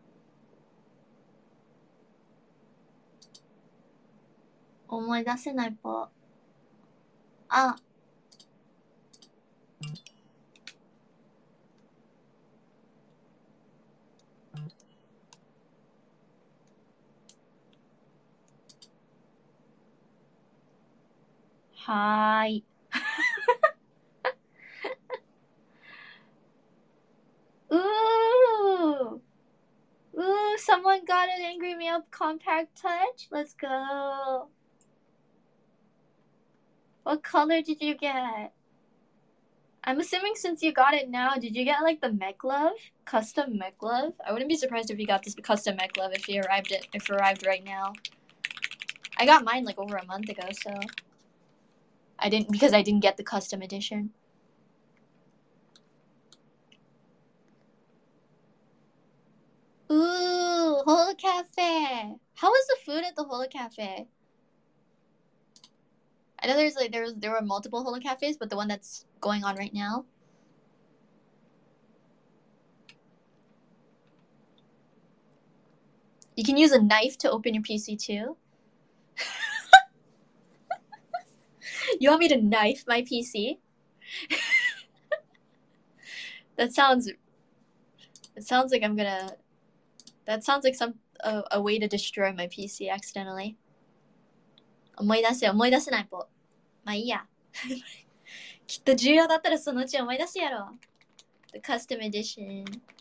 思い出せないぽ。あ。はーい。Ooh! Ooh, someone got an Angry Meal Compact Touch? Let's go. What color did you get? I'm assuming since you got it now, did you get like the mech glove? Custom mech glove? I wouldn't be surprised if you got this custom mech glove if you arrived it if it arrived right now. I got mine like over a month ago, so I didn't because I didn't get the custom edition. Ooh, Holo Cafe. How was the food at the Holo Cafe? I know there's like there was there were multiple Holo Cafes, but the one that's going on right now. You can use a knife to open your P C too. You want me to knife my P C? That sounds. It sounds like I'm gonna. That sounds like some a, a way to destroy my P C accidentally. 思い出せ思い出せないぽ。まあいいや。きっと重要だったらそのうち思い出すやろ。The custom edition.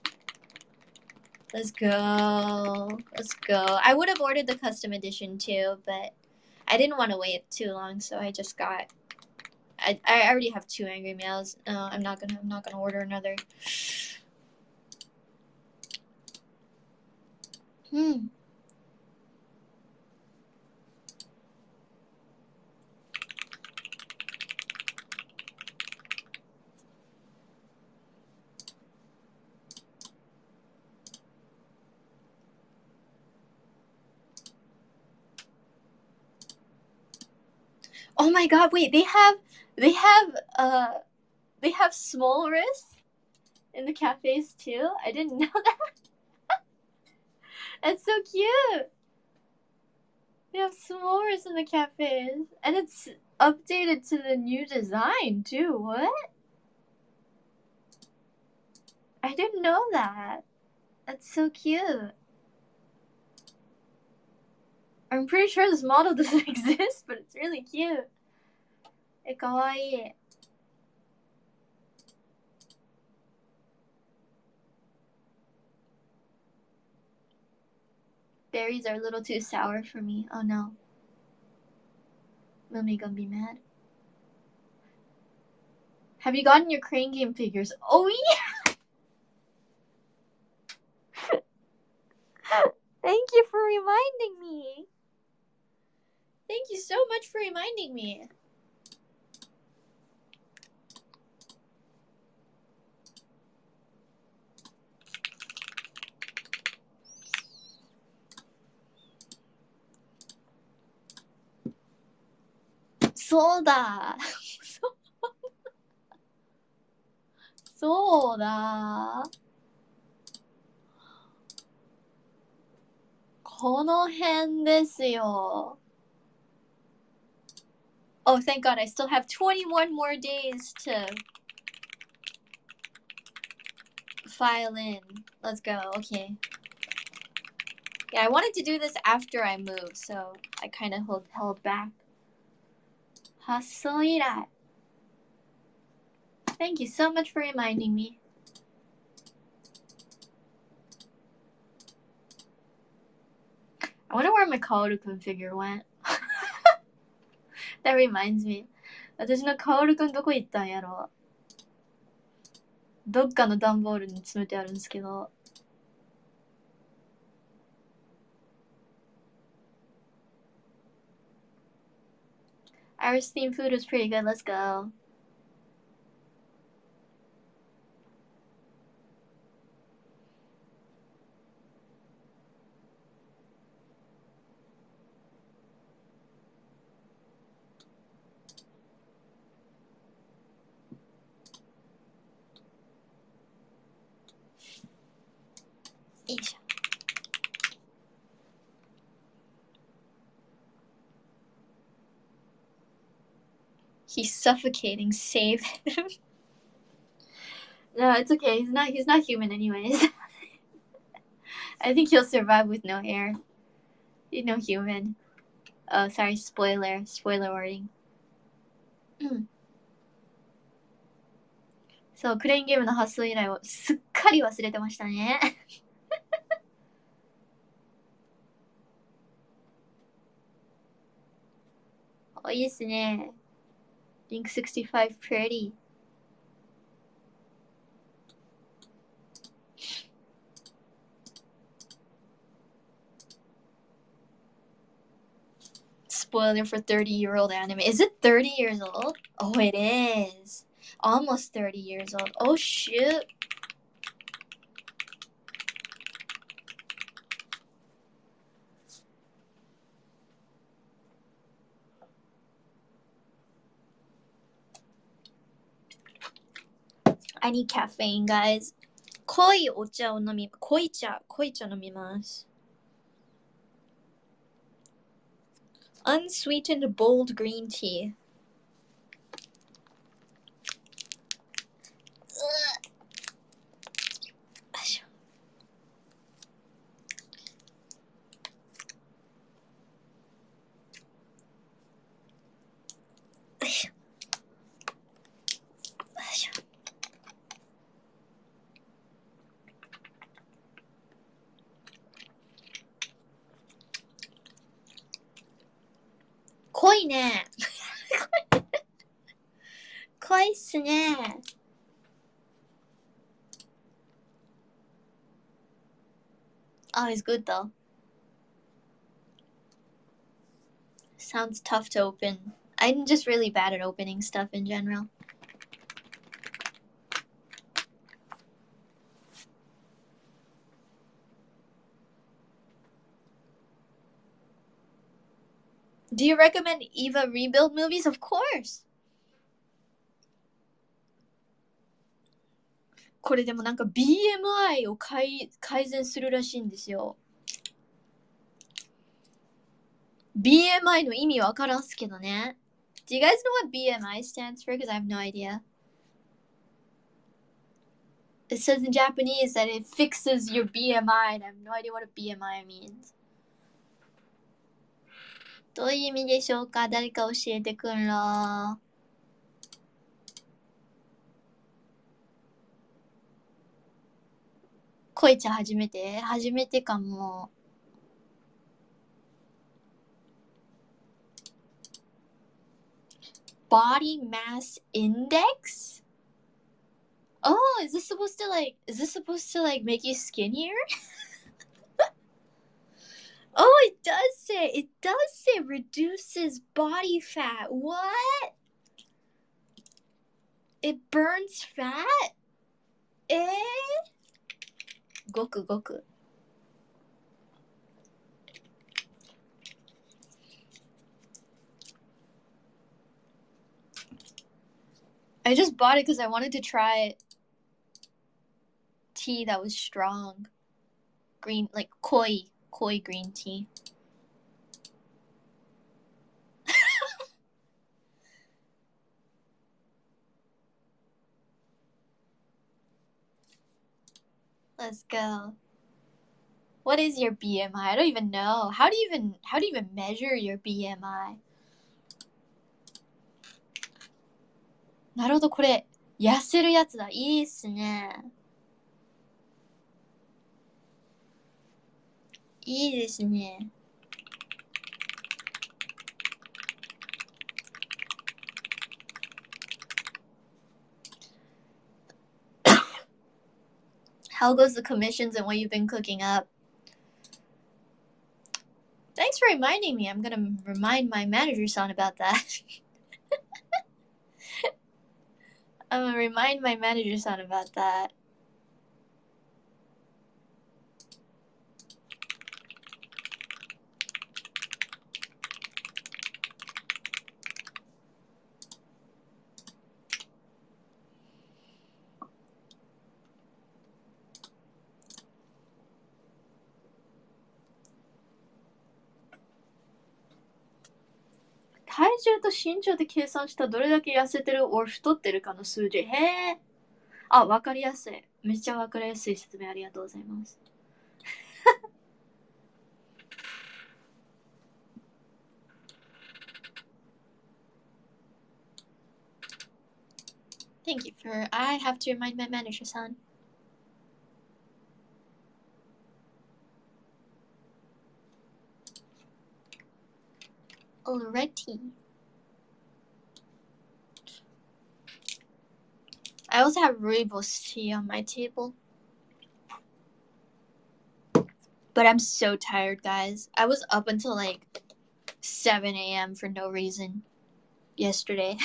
Let's go. Let's go. I would have ordered the custom edition too, but I didn't want to wait too long, so I just got. I I already have two Angry Meals. No, I'm not gonna. I'm not gonna order another. Hmm. Oh my god! Wait, they have they have uh they have small wrists in the cafes too. I didn't know that. It's so cute. They have small wrists in the cafes, and it's updated to the new design too. What? I didn't know that. That's so cute. I'm pretty sure this model doesn't exist, but it's really cute. え、かわいい。Berries are a little too sour for me. Oh no. Mummy gonna be mad. Have you gotten your Crane Game figures? Oh yeah! Thank you for reminding me. Thank you so much for reminding me. Soda. Soda. この辺ですよ。Oh, thank God, I still have twenty-one more days to file in. Let's go. Okay. Yeah, I wanted to do this after I moved, so I kind of held, held back. 発送依頼. Thank you so much for reminding me. I wonder where my Kaoru-kun figure went. That reminds me. 私のカオルくんどこ行ったんやろ。どっかの段ボールに詰めてあるんですけど。Our steamed food was pretty good. Let's go. He's suffocating. Save him. No, it's okay. He's not. He's not human, anyways. I think he'll survive with no hair. He's no human. Oh, sorry. Spoiler. Spoiler warning. そう、クレーンゲームの発送依頼をすっかり忘れてましたね。お、いいっすね。Link sixty-five pretty. Spoiler for thirty-year-old anime. Is it thirty years old? Oh, it is. Almost thirty years old. Oh, shoot. I need caffeine, guys. 濃いお茶を飲み、濃い茶、濃い茶飲みます。Unsweetened bold green tea. 濃いね。濃いっすね。Oh, it's good though. Sounds tough to open. I'm just really bad at opening stuff in general. Do you recommend Eva Rebuild movies? Of course. これでもなんか ビーエムアイ を改改善するらしいんですよ。ビーエムアイ の意味わからんすけどね。Do you guys know what B M I stands for? Because I have no idea. It says in Japanese that it fixes your B M I, and I have no idea what a B M I means. どういう意味でしょうか？誰か教えてくんろ。こいちゃん初めて初めてかも。Body mass index? Oh, is this supposed to like is this supposed to like make you skinnier? Oh, it does say it does say reduces body fat. What? It burns fat? えー、ごくごく。I just bought it because I wanted to try tea that was strong. Green, like koi, koi green tea. Let's go. What is your B M I? I don't even know. How do you even how do you even measure your B M I? なるほど、これ痩せるやつだ。いいっすね。いいですね。How goes the commissions and what you've been cooking up? Thanks for reminding me. I'm gonna remind my manager son about that. I'm gonna remind my manager son about that.体重と身長で計算したどれだけ痩せてる or 太ってるかの数字。へえ。あ、わかりやすい。めっちゃわかりやすい説明ありがとうございます。Thank you for. I have to remind my manager son. Already. I also have rooibos tea on my table. But I'm so tired, guys. I was up until like seven a.m. for no reason yesterday.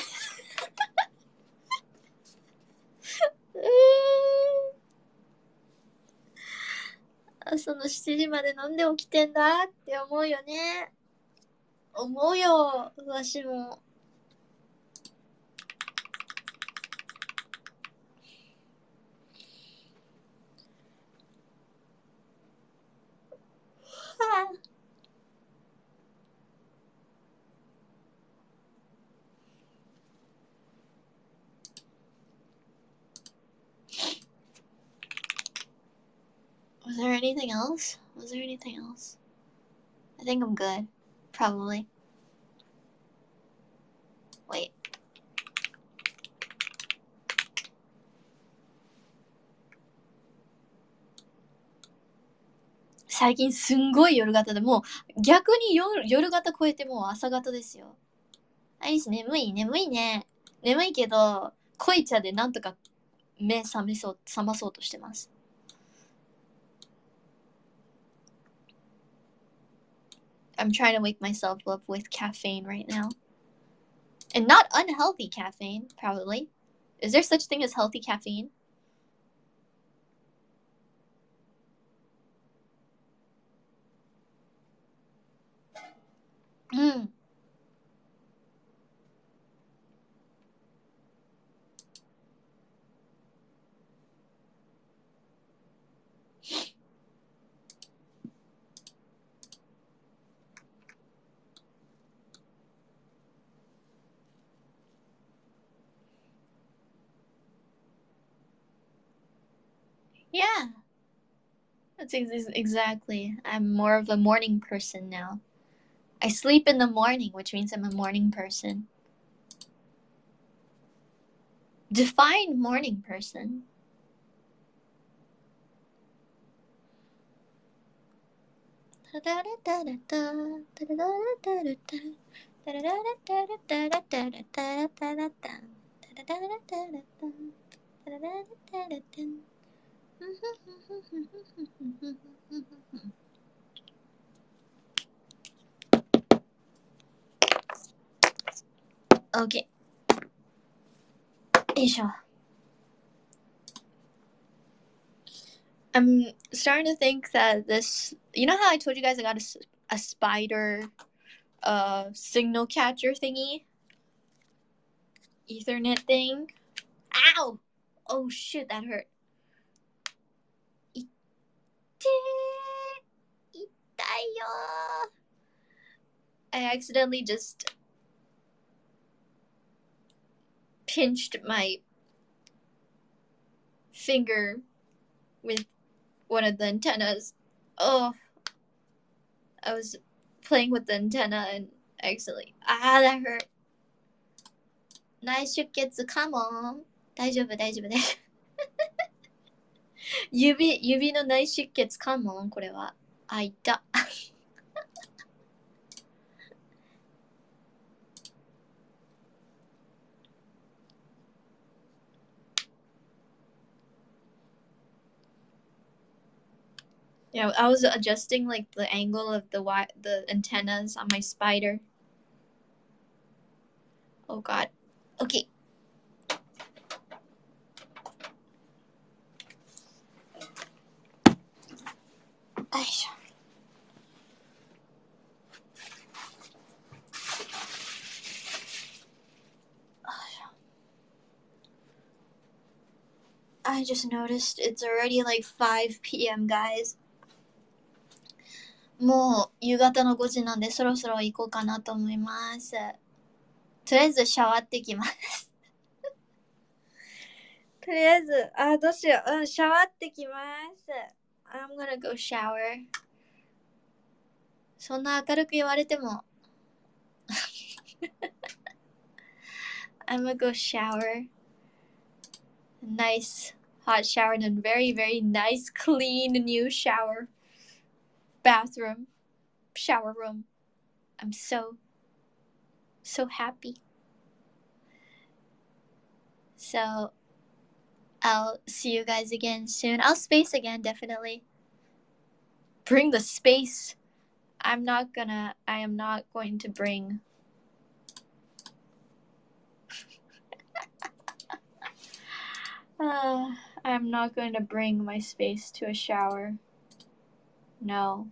朝のしちじまで飲んで起きてんだって思うよね。思うよ、わしも。Was there anything else? Was there anything else? I think I'm good. Probably. Wait. 最近すんごい夜型で、もう逆に 夜, 夜型超えてもう朝型ですよ。アイリス眠い眠いね。眠いけど濃い茶でなんとか目覚めそう覚まそうとしてます。I'm trying to wake myself up with caffeine right now. And not unhealthy caffeine, probably. Is there such thing as healthy caffeine? Mm. Yeah. That's ex- exactly. I'm more of a morning person now. I sleep in the morning, which means I'm a morning person. Define morning person. Okay. よいしょ. I'm starting to think that this, you know how I told you guys I got a, a spider uh signal catcher thingy? Ethernet thing? Ow! Oh shit, that hurt. I accidentally just pinched my finger with one of the antennas. Oh, I was playing with the antenna and accidentally. Ah, that hurt. 内出血かも。大丈夫、大丈夫、大丈夫。指、指の内出血かも、これは。あ、いた。Yeah, I was adjusting like the angle of the wi- the antennas on my spider. Oh god. Okay. I just noticed it's already like five p.m. guys. もう夕方のごじなんでそろそろ行こうかなと思います。とりあえずシャワーってきます。とりあえず、あ、どうしよう。うん、シャワーってきます。I'm gonna go shower. そんな明るく言われても。I'm gonna go shower. Nice hot shower and very, very nice, clean, new shower. Bathroom. Shower room. I'm so, so happy. So, I'll see you guys again soon. I'll space again, definitely. Bring the space. I'm not gonna, I am not going to bring. uh, I'm not going to bring my space to a shower. No.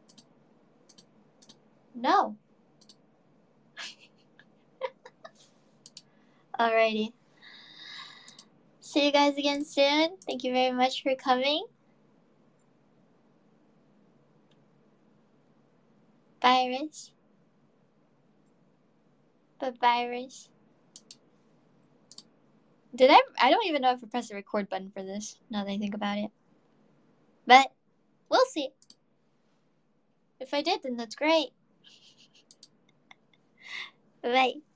No. Alrighty. See you guys again soon. Thank you very much for coming. Virus. But virus. Did I? I don't even know if I pressed the record button for this, now that I think about it. But, we'll see. If I did, then that's great. Bye.